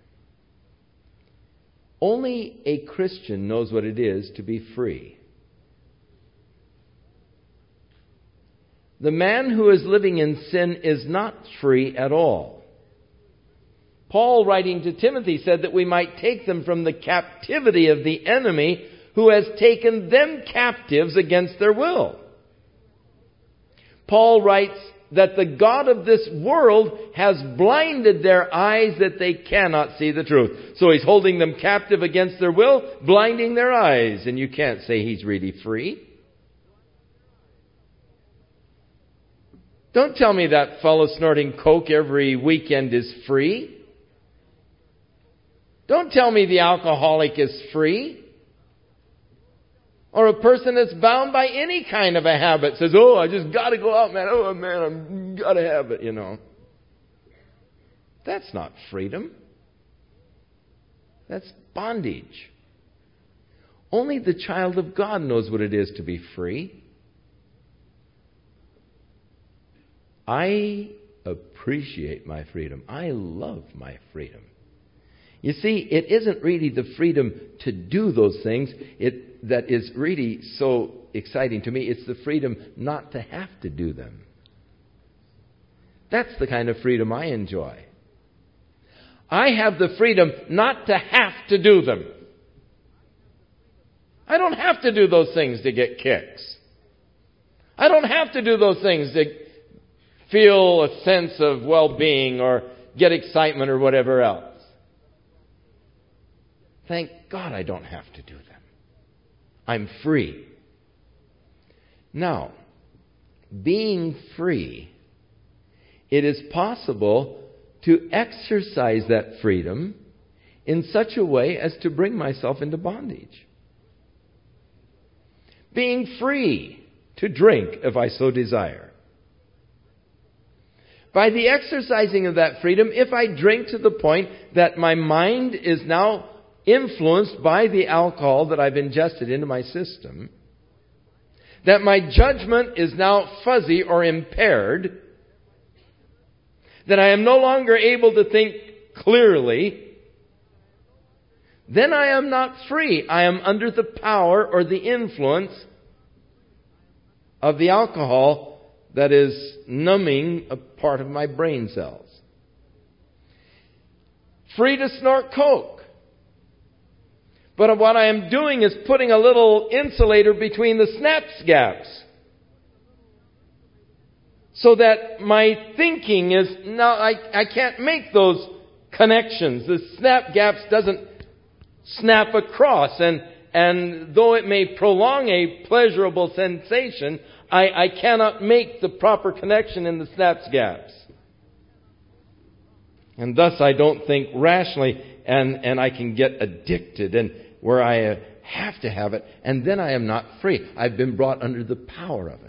Only a Christian knows what it is to be free. The man who is living in sin is not free at all. Paul, writing to Timothy, said that we might take them from the captivity of the enemy who has taken them captives against their will. Paul writes that the God of this world has blinded their eyes that they cannot see the truth. So He's holding them captive against their will, blinding their eyes. And you can't say He's really free. Don't tell me that fellow snorting coke every weekend is free. Don't tell me the alcoholic is free. Or a person that's bound by any kind of a habit says, oh, I just got to go out, man. Oh, man, I've got to have it, That's not freedom. That's bondage. Only the child of God knows what it is to be free. I appreciate my freedom. I love my freedom. You see, it isn't really the freedom to do those things that is really so exciting to me. It's the freedom not to have to do them. That's the kind of freedom I enjoy. I have the freedom not to have to do them. I don't have to do those things to get kicks. I don't have to do those things to feel a sense of well-being or get excitement or whatever else. Thank God I don't have to do them. I'm free. Now, being free, it is possible to exercise that freedom in such a way as to bring myself into bondage. Being free to drink if I so desire. By the exercising of that freedom, if I drink to the point that my mind is now influenced by the alcohol that I've ingested into my system, that my judgment is now fuzzy or impaired, that I am no longer able to think clearly, then I am not free. I am under the power or the influence of the alcohol that is numbing a part of my brain cells. Free to snort coke. But what I am doing is putting a little insulator between the synapse gaps. So that my thinking is, now I can't make those connections. The synapse gaps doesn't snap across. And though it may prolong a pleasurable sensation, I cannot make the proper connection in the synapse gaps. And thus I don't think rationally, and I can get addicted, and where I have to have it, and then I am not free. I've been brought under the power of it.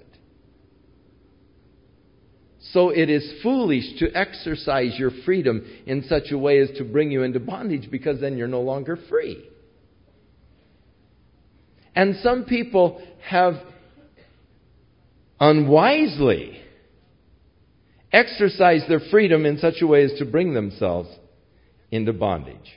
So it is foolish to exercise your freedom in such a way as to bring you into bondage, because then you're no longer free. And some people have unwisely exercised their freedom in such a way as to bring themselves into bondage.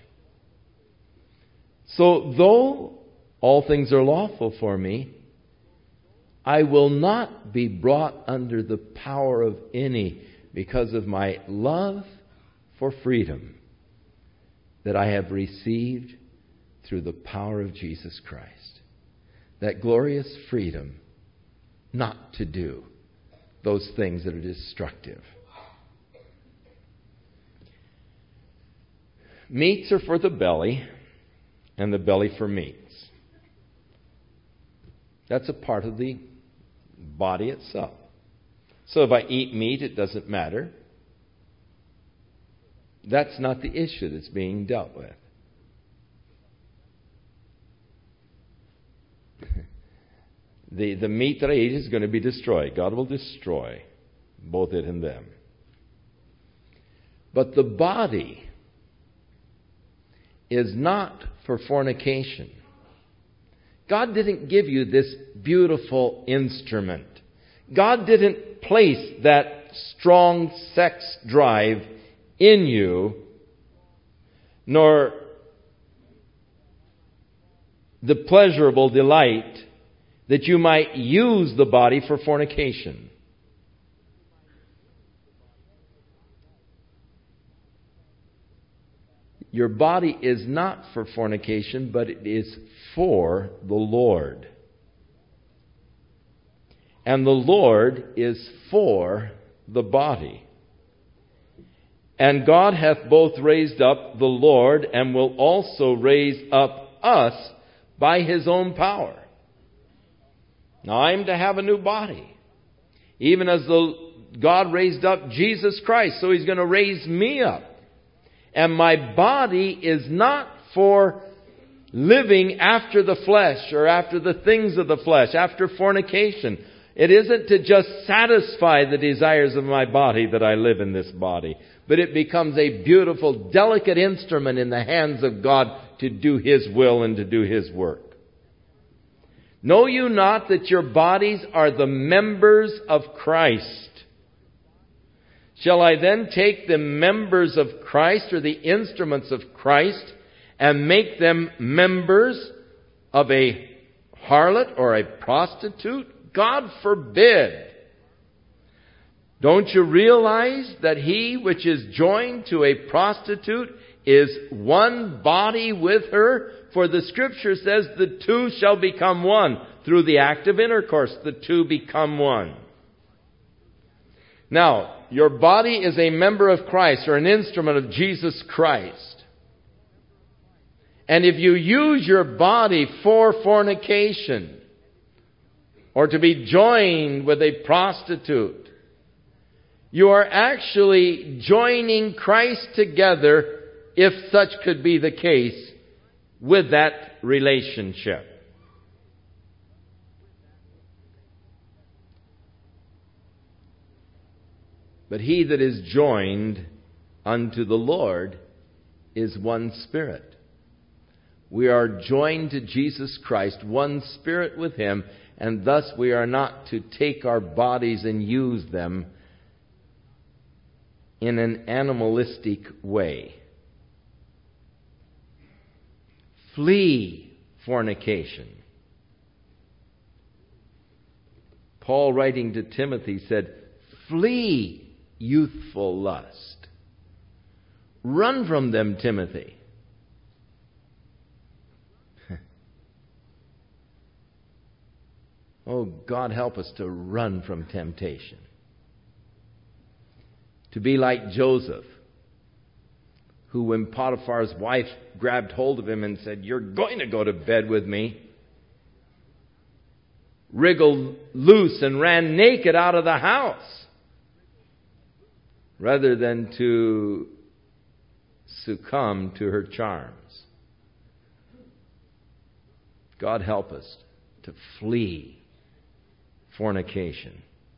So though all things are lawful for me, I will not be brought under the power of any, because of my love for freedom that I have received through the power of Jesus Christ. That glorious freedom not to do those things that are destructive. Meats are for the belly, and the belly for meats. That's a part of the body itself. So if I eat meat, it doesn't matter. That's not the issue that's being dealt with. The meat that I eat is going to be destroyed. God will destroy both it and them. But the body is not for fornication. God didn't give you this beautiful instrument. God didn't place that strong sex drive in you, nor the pleasurable delight that you might use the body for fornication. Your body is not for fornication, but it is for the Lord. And the Lord is for the body. And God hath both raised up the Lord, and will also raise up us by His own power. Now I'm to have a new body. Even as God raised up Jesus Christ, so He's going to raise me up. And my body is not for living after the flesh or after the things of the flesh, after fornication. It isn't to just satisfy the desires of my body that I live in this body, but it becomes a beautiful, delicate instrument in the hands of God to do His will and to do His work. Know you not that your bodies are the members of Christ? Shall I then take the members of Christ, or the instruments of Christ, and make them members of a harlot or a prostitute? God forbid. Don't you realize that he which is joined to a prostitute is one body with her? For the Scripture says the two shall become one. Through the act of intercourse, the two become one. Now, your body is a member of Christ, or an instrument of Jesus Christ. And if you use your body for fornication, or to be joined with a prostitute, you are actually joining Christ together, if such could be the case, with that relationship. But he that is joined unto the Lord is one spirit. We are joined to Jesus Christ, one spirit with Him, and thus we are not to take our bodies and use them in an animalistic way. Flee fornication. Paul, writing to Timothy, said, flee youthful lust. Run from them, Timothy. Oh, God help us to run from temptation. To be like Joseph, who, when Potiphar's wife grabbed hold of him and said, "You're going to go to bed with me," wriggled loose and ran naked out of the house, rather than to succumb to her charms. God help us to flee fornication.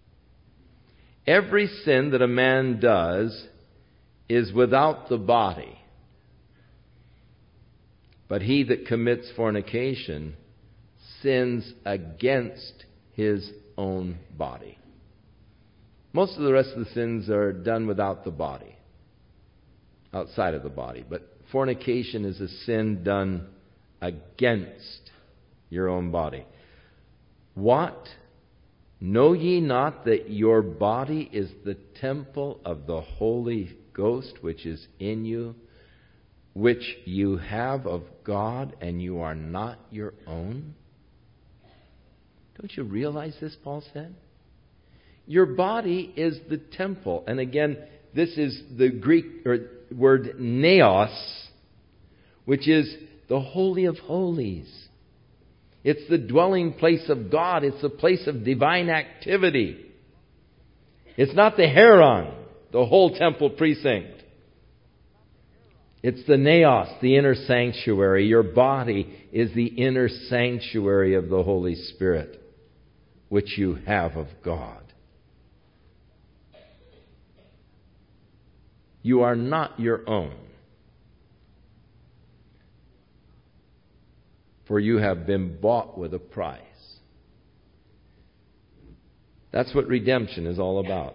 Every sin that a man does is without the body, but he that commits fornication sins against his own body. Most of the rest of the sins are done without the body, outside of the body, but fornication is a sin done against your own body. What? Know ye not that your body is the temple of the Holy Ghost which is in you, which you have of God, and you are not your own? Don't you realize this, Paul said? Your body is the temple. And again, this is the Greek word naos, which is the Holy of Holies. It's the dwelling place of God. It's the place of divine activity. It's not the Heron, the whole temple precinct. It's the naos, the inner sanctuary. Your body is the inner sanctuary of the Holy Spirit, which you have of God. You are not your own, for you have been bought with a price. That's what redemption is all about.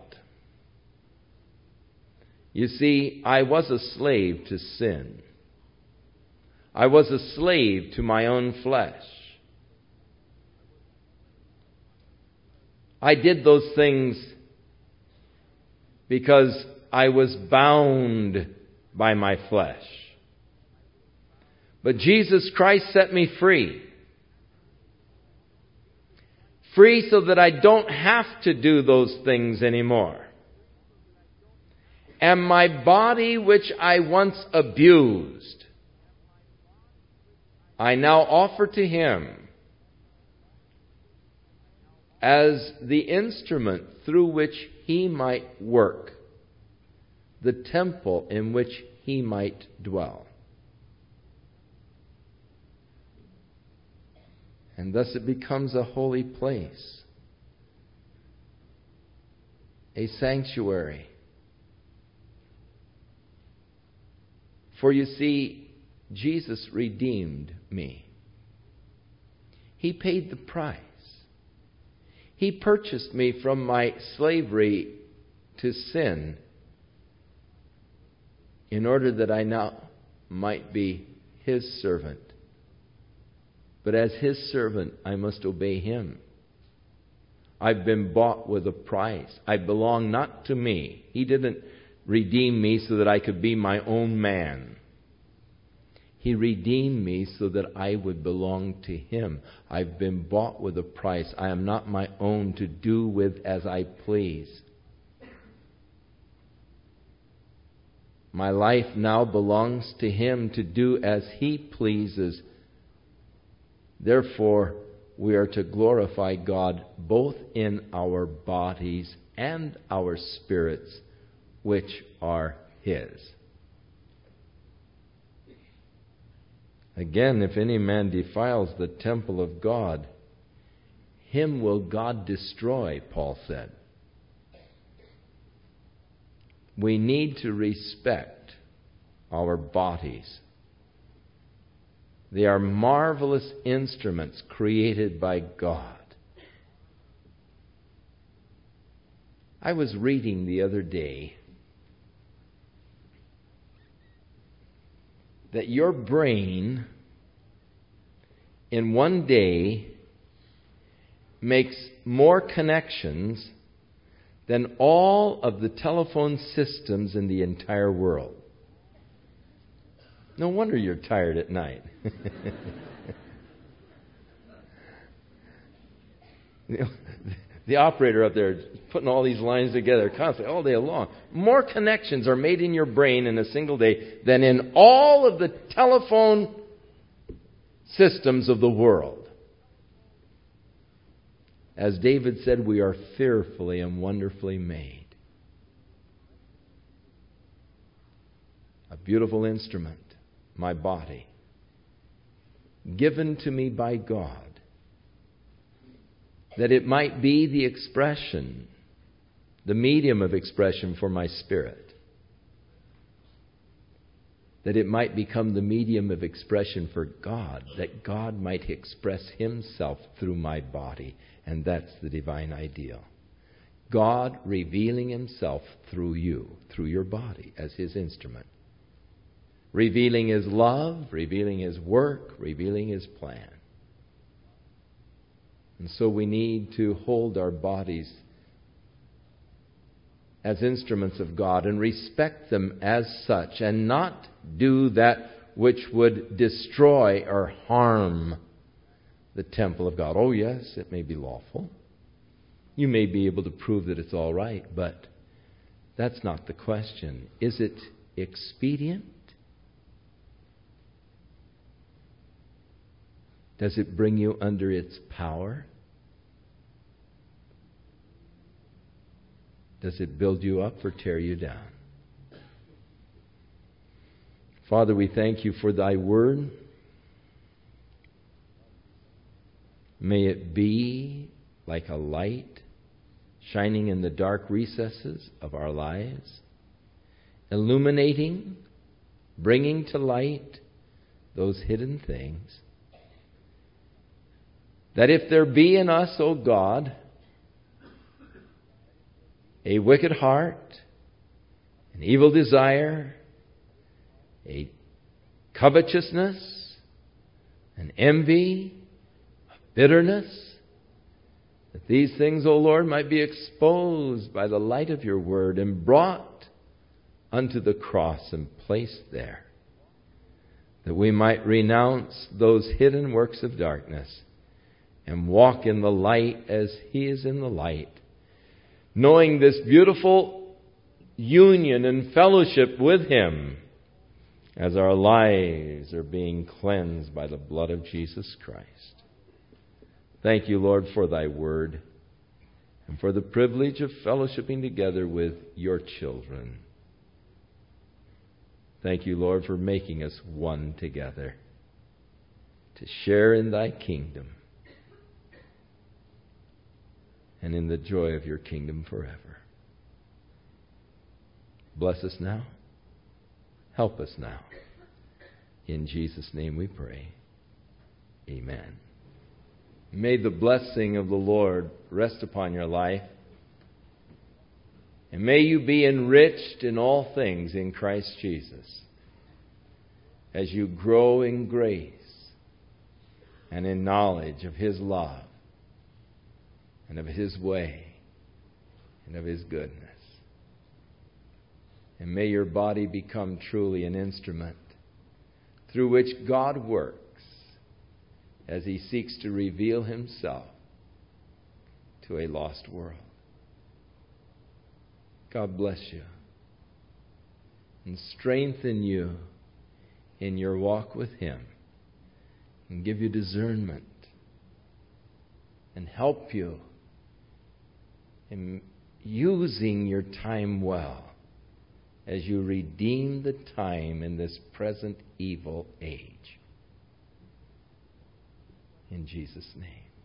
You see, I was a slave to sin. I was a slave to my own flesh. I did those things because I was bound by my flesh. But Jesus Christ set me free. Free so that I don't have to do those things anymore. And my body which I once abused, I now offer to Him as the instrument through which He might work, the temple in which He might dwell. And thus it becomes a holy place, a sanctuary. For you see, Jesus redeemed me. He paid the price. He purchased me from my slavery to sin in order that I now might be His servant. But as His servant, I must obey Him. I've been bought with a price. I belong not to me. He didn't redeem me so that I could be my own man. He redeemed me so that I would belong to Him. I've been bought with a price. I am not my own to do with as I please. My life now belongs to Him to do as He pleases. Therefore, we are to glorify God both in our bodies and our spirits, which are His. Again, if any man defiles the temple of God, him will God destroy, Paul said. We need to respect our bodies. They are marvelous instruments created by God. I was reading the other day that your brain in one day makes more connections than all of the telephone systems in the entire world. No wonder you're tired at night. The operator up there is putting all these lines together constantly, all day long. More connections are made in your brain in a single day than in all of the telephone systems of the world. As David said, we are fearfully and wonderfully made. A beautiful instrument, my body, given to me by God, that it might be the expression, the medium of expression for my spirit. That it might become the medium of expression for God, that God might express Himself through my body. And that's the divine ideal. God revealing Himself through you, through your body, as His instrument. Revealing His love, revealing His work, revealing His plan. And so we need to hold our bodies as instruments of God and respect them as such, and not do that which would destroy or harm the temple of God. Oh yes, it may be lawful. You may be able to prove that it's all right, but that's not the question. Is it expedient? Does it bring you under its power? Does it build you up or tear you down? Father, we thank You for Thy Word. May it be like a light shining in the dark recesses of our lives, illuminating, bringing to light those hidden things. That if there be in us, O God, a wicked heart, an evil desire, a covetousness, an envy, a bitterness, that these things, O Lord, might be exposed by the light of Your Word and brought unto the cross and placed there, that we might renounce those hidden works of darkness and walk in the light as He is in the light, knowing this beautiful union and fellowship with Him as our lives are being cleansed by the blood of Jesus Christ. Thank you, Lord, for Thy Word and for the privilege of fellowshipping together with Your children. Thank you, Lord, for making us one together to share in Thy kingdom and in the joy of Your kingdom forever. Bless us now. Help us now. In Jesus' name we pray. Amen. May the blessing of the Lord rest upon your life. And may you be enriched in all things in Christ Jesus as you grow in grace and in knowledge of His love and of His way and of His goodness. And may your body become truly an instrument through which God works as He seeks to reveal Himself to a lost world. God bless you and strengthen you in your walk with Him and give you discernment and help you in using your time well as you redeem the time in this present evil age. In Jesus' name.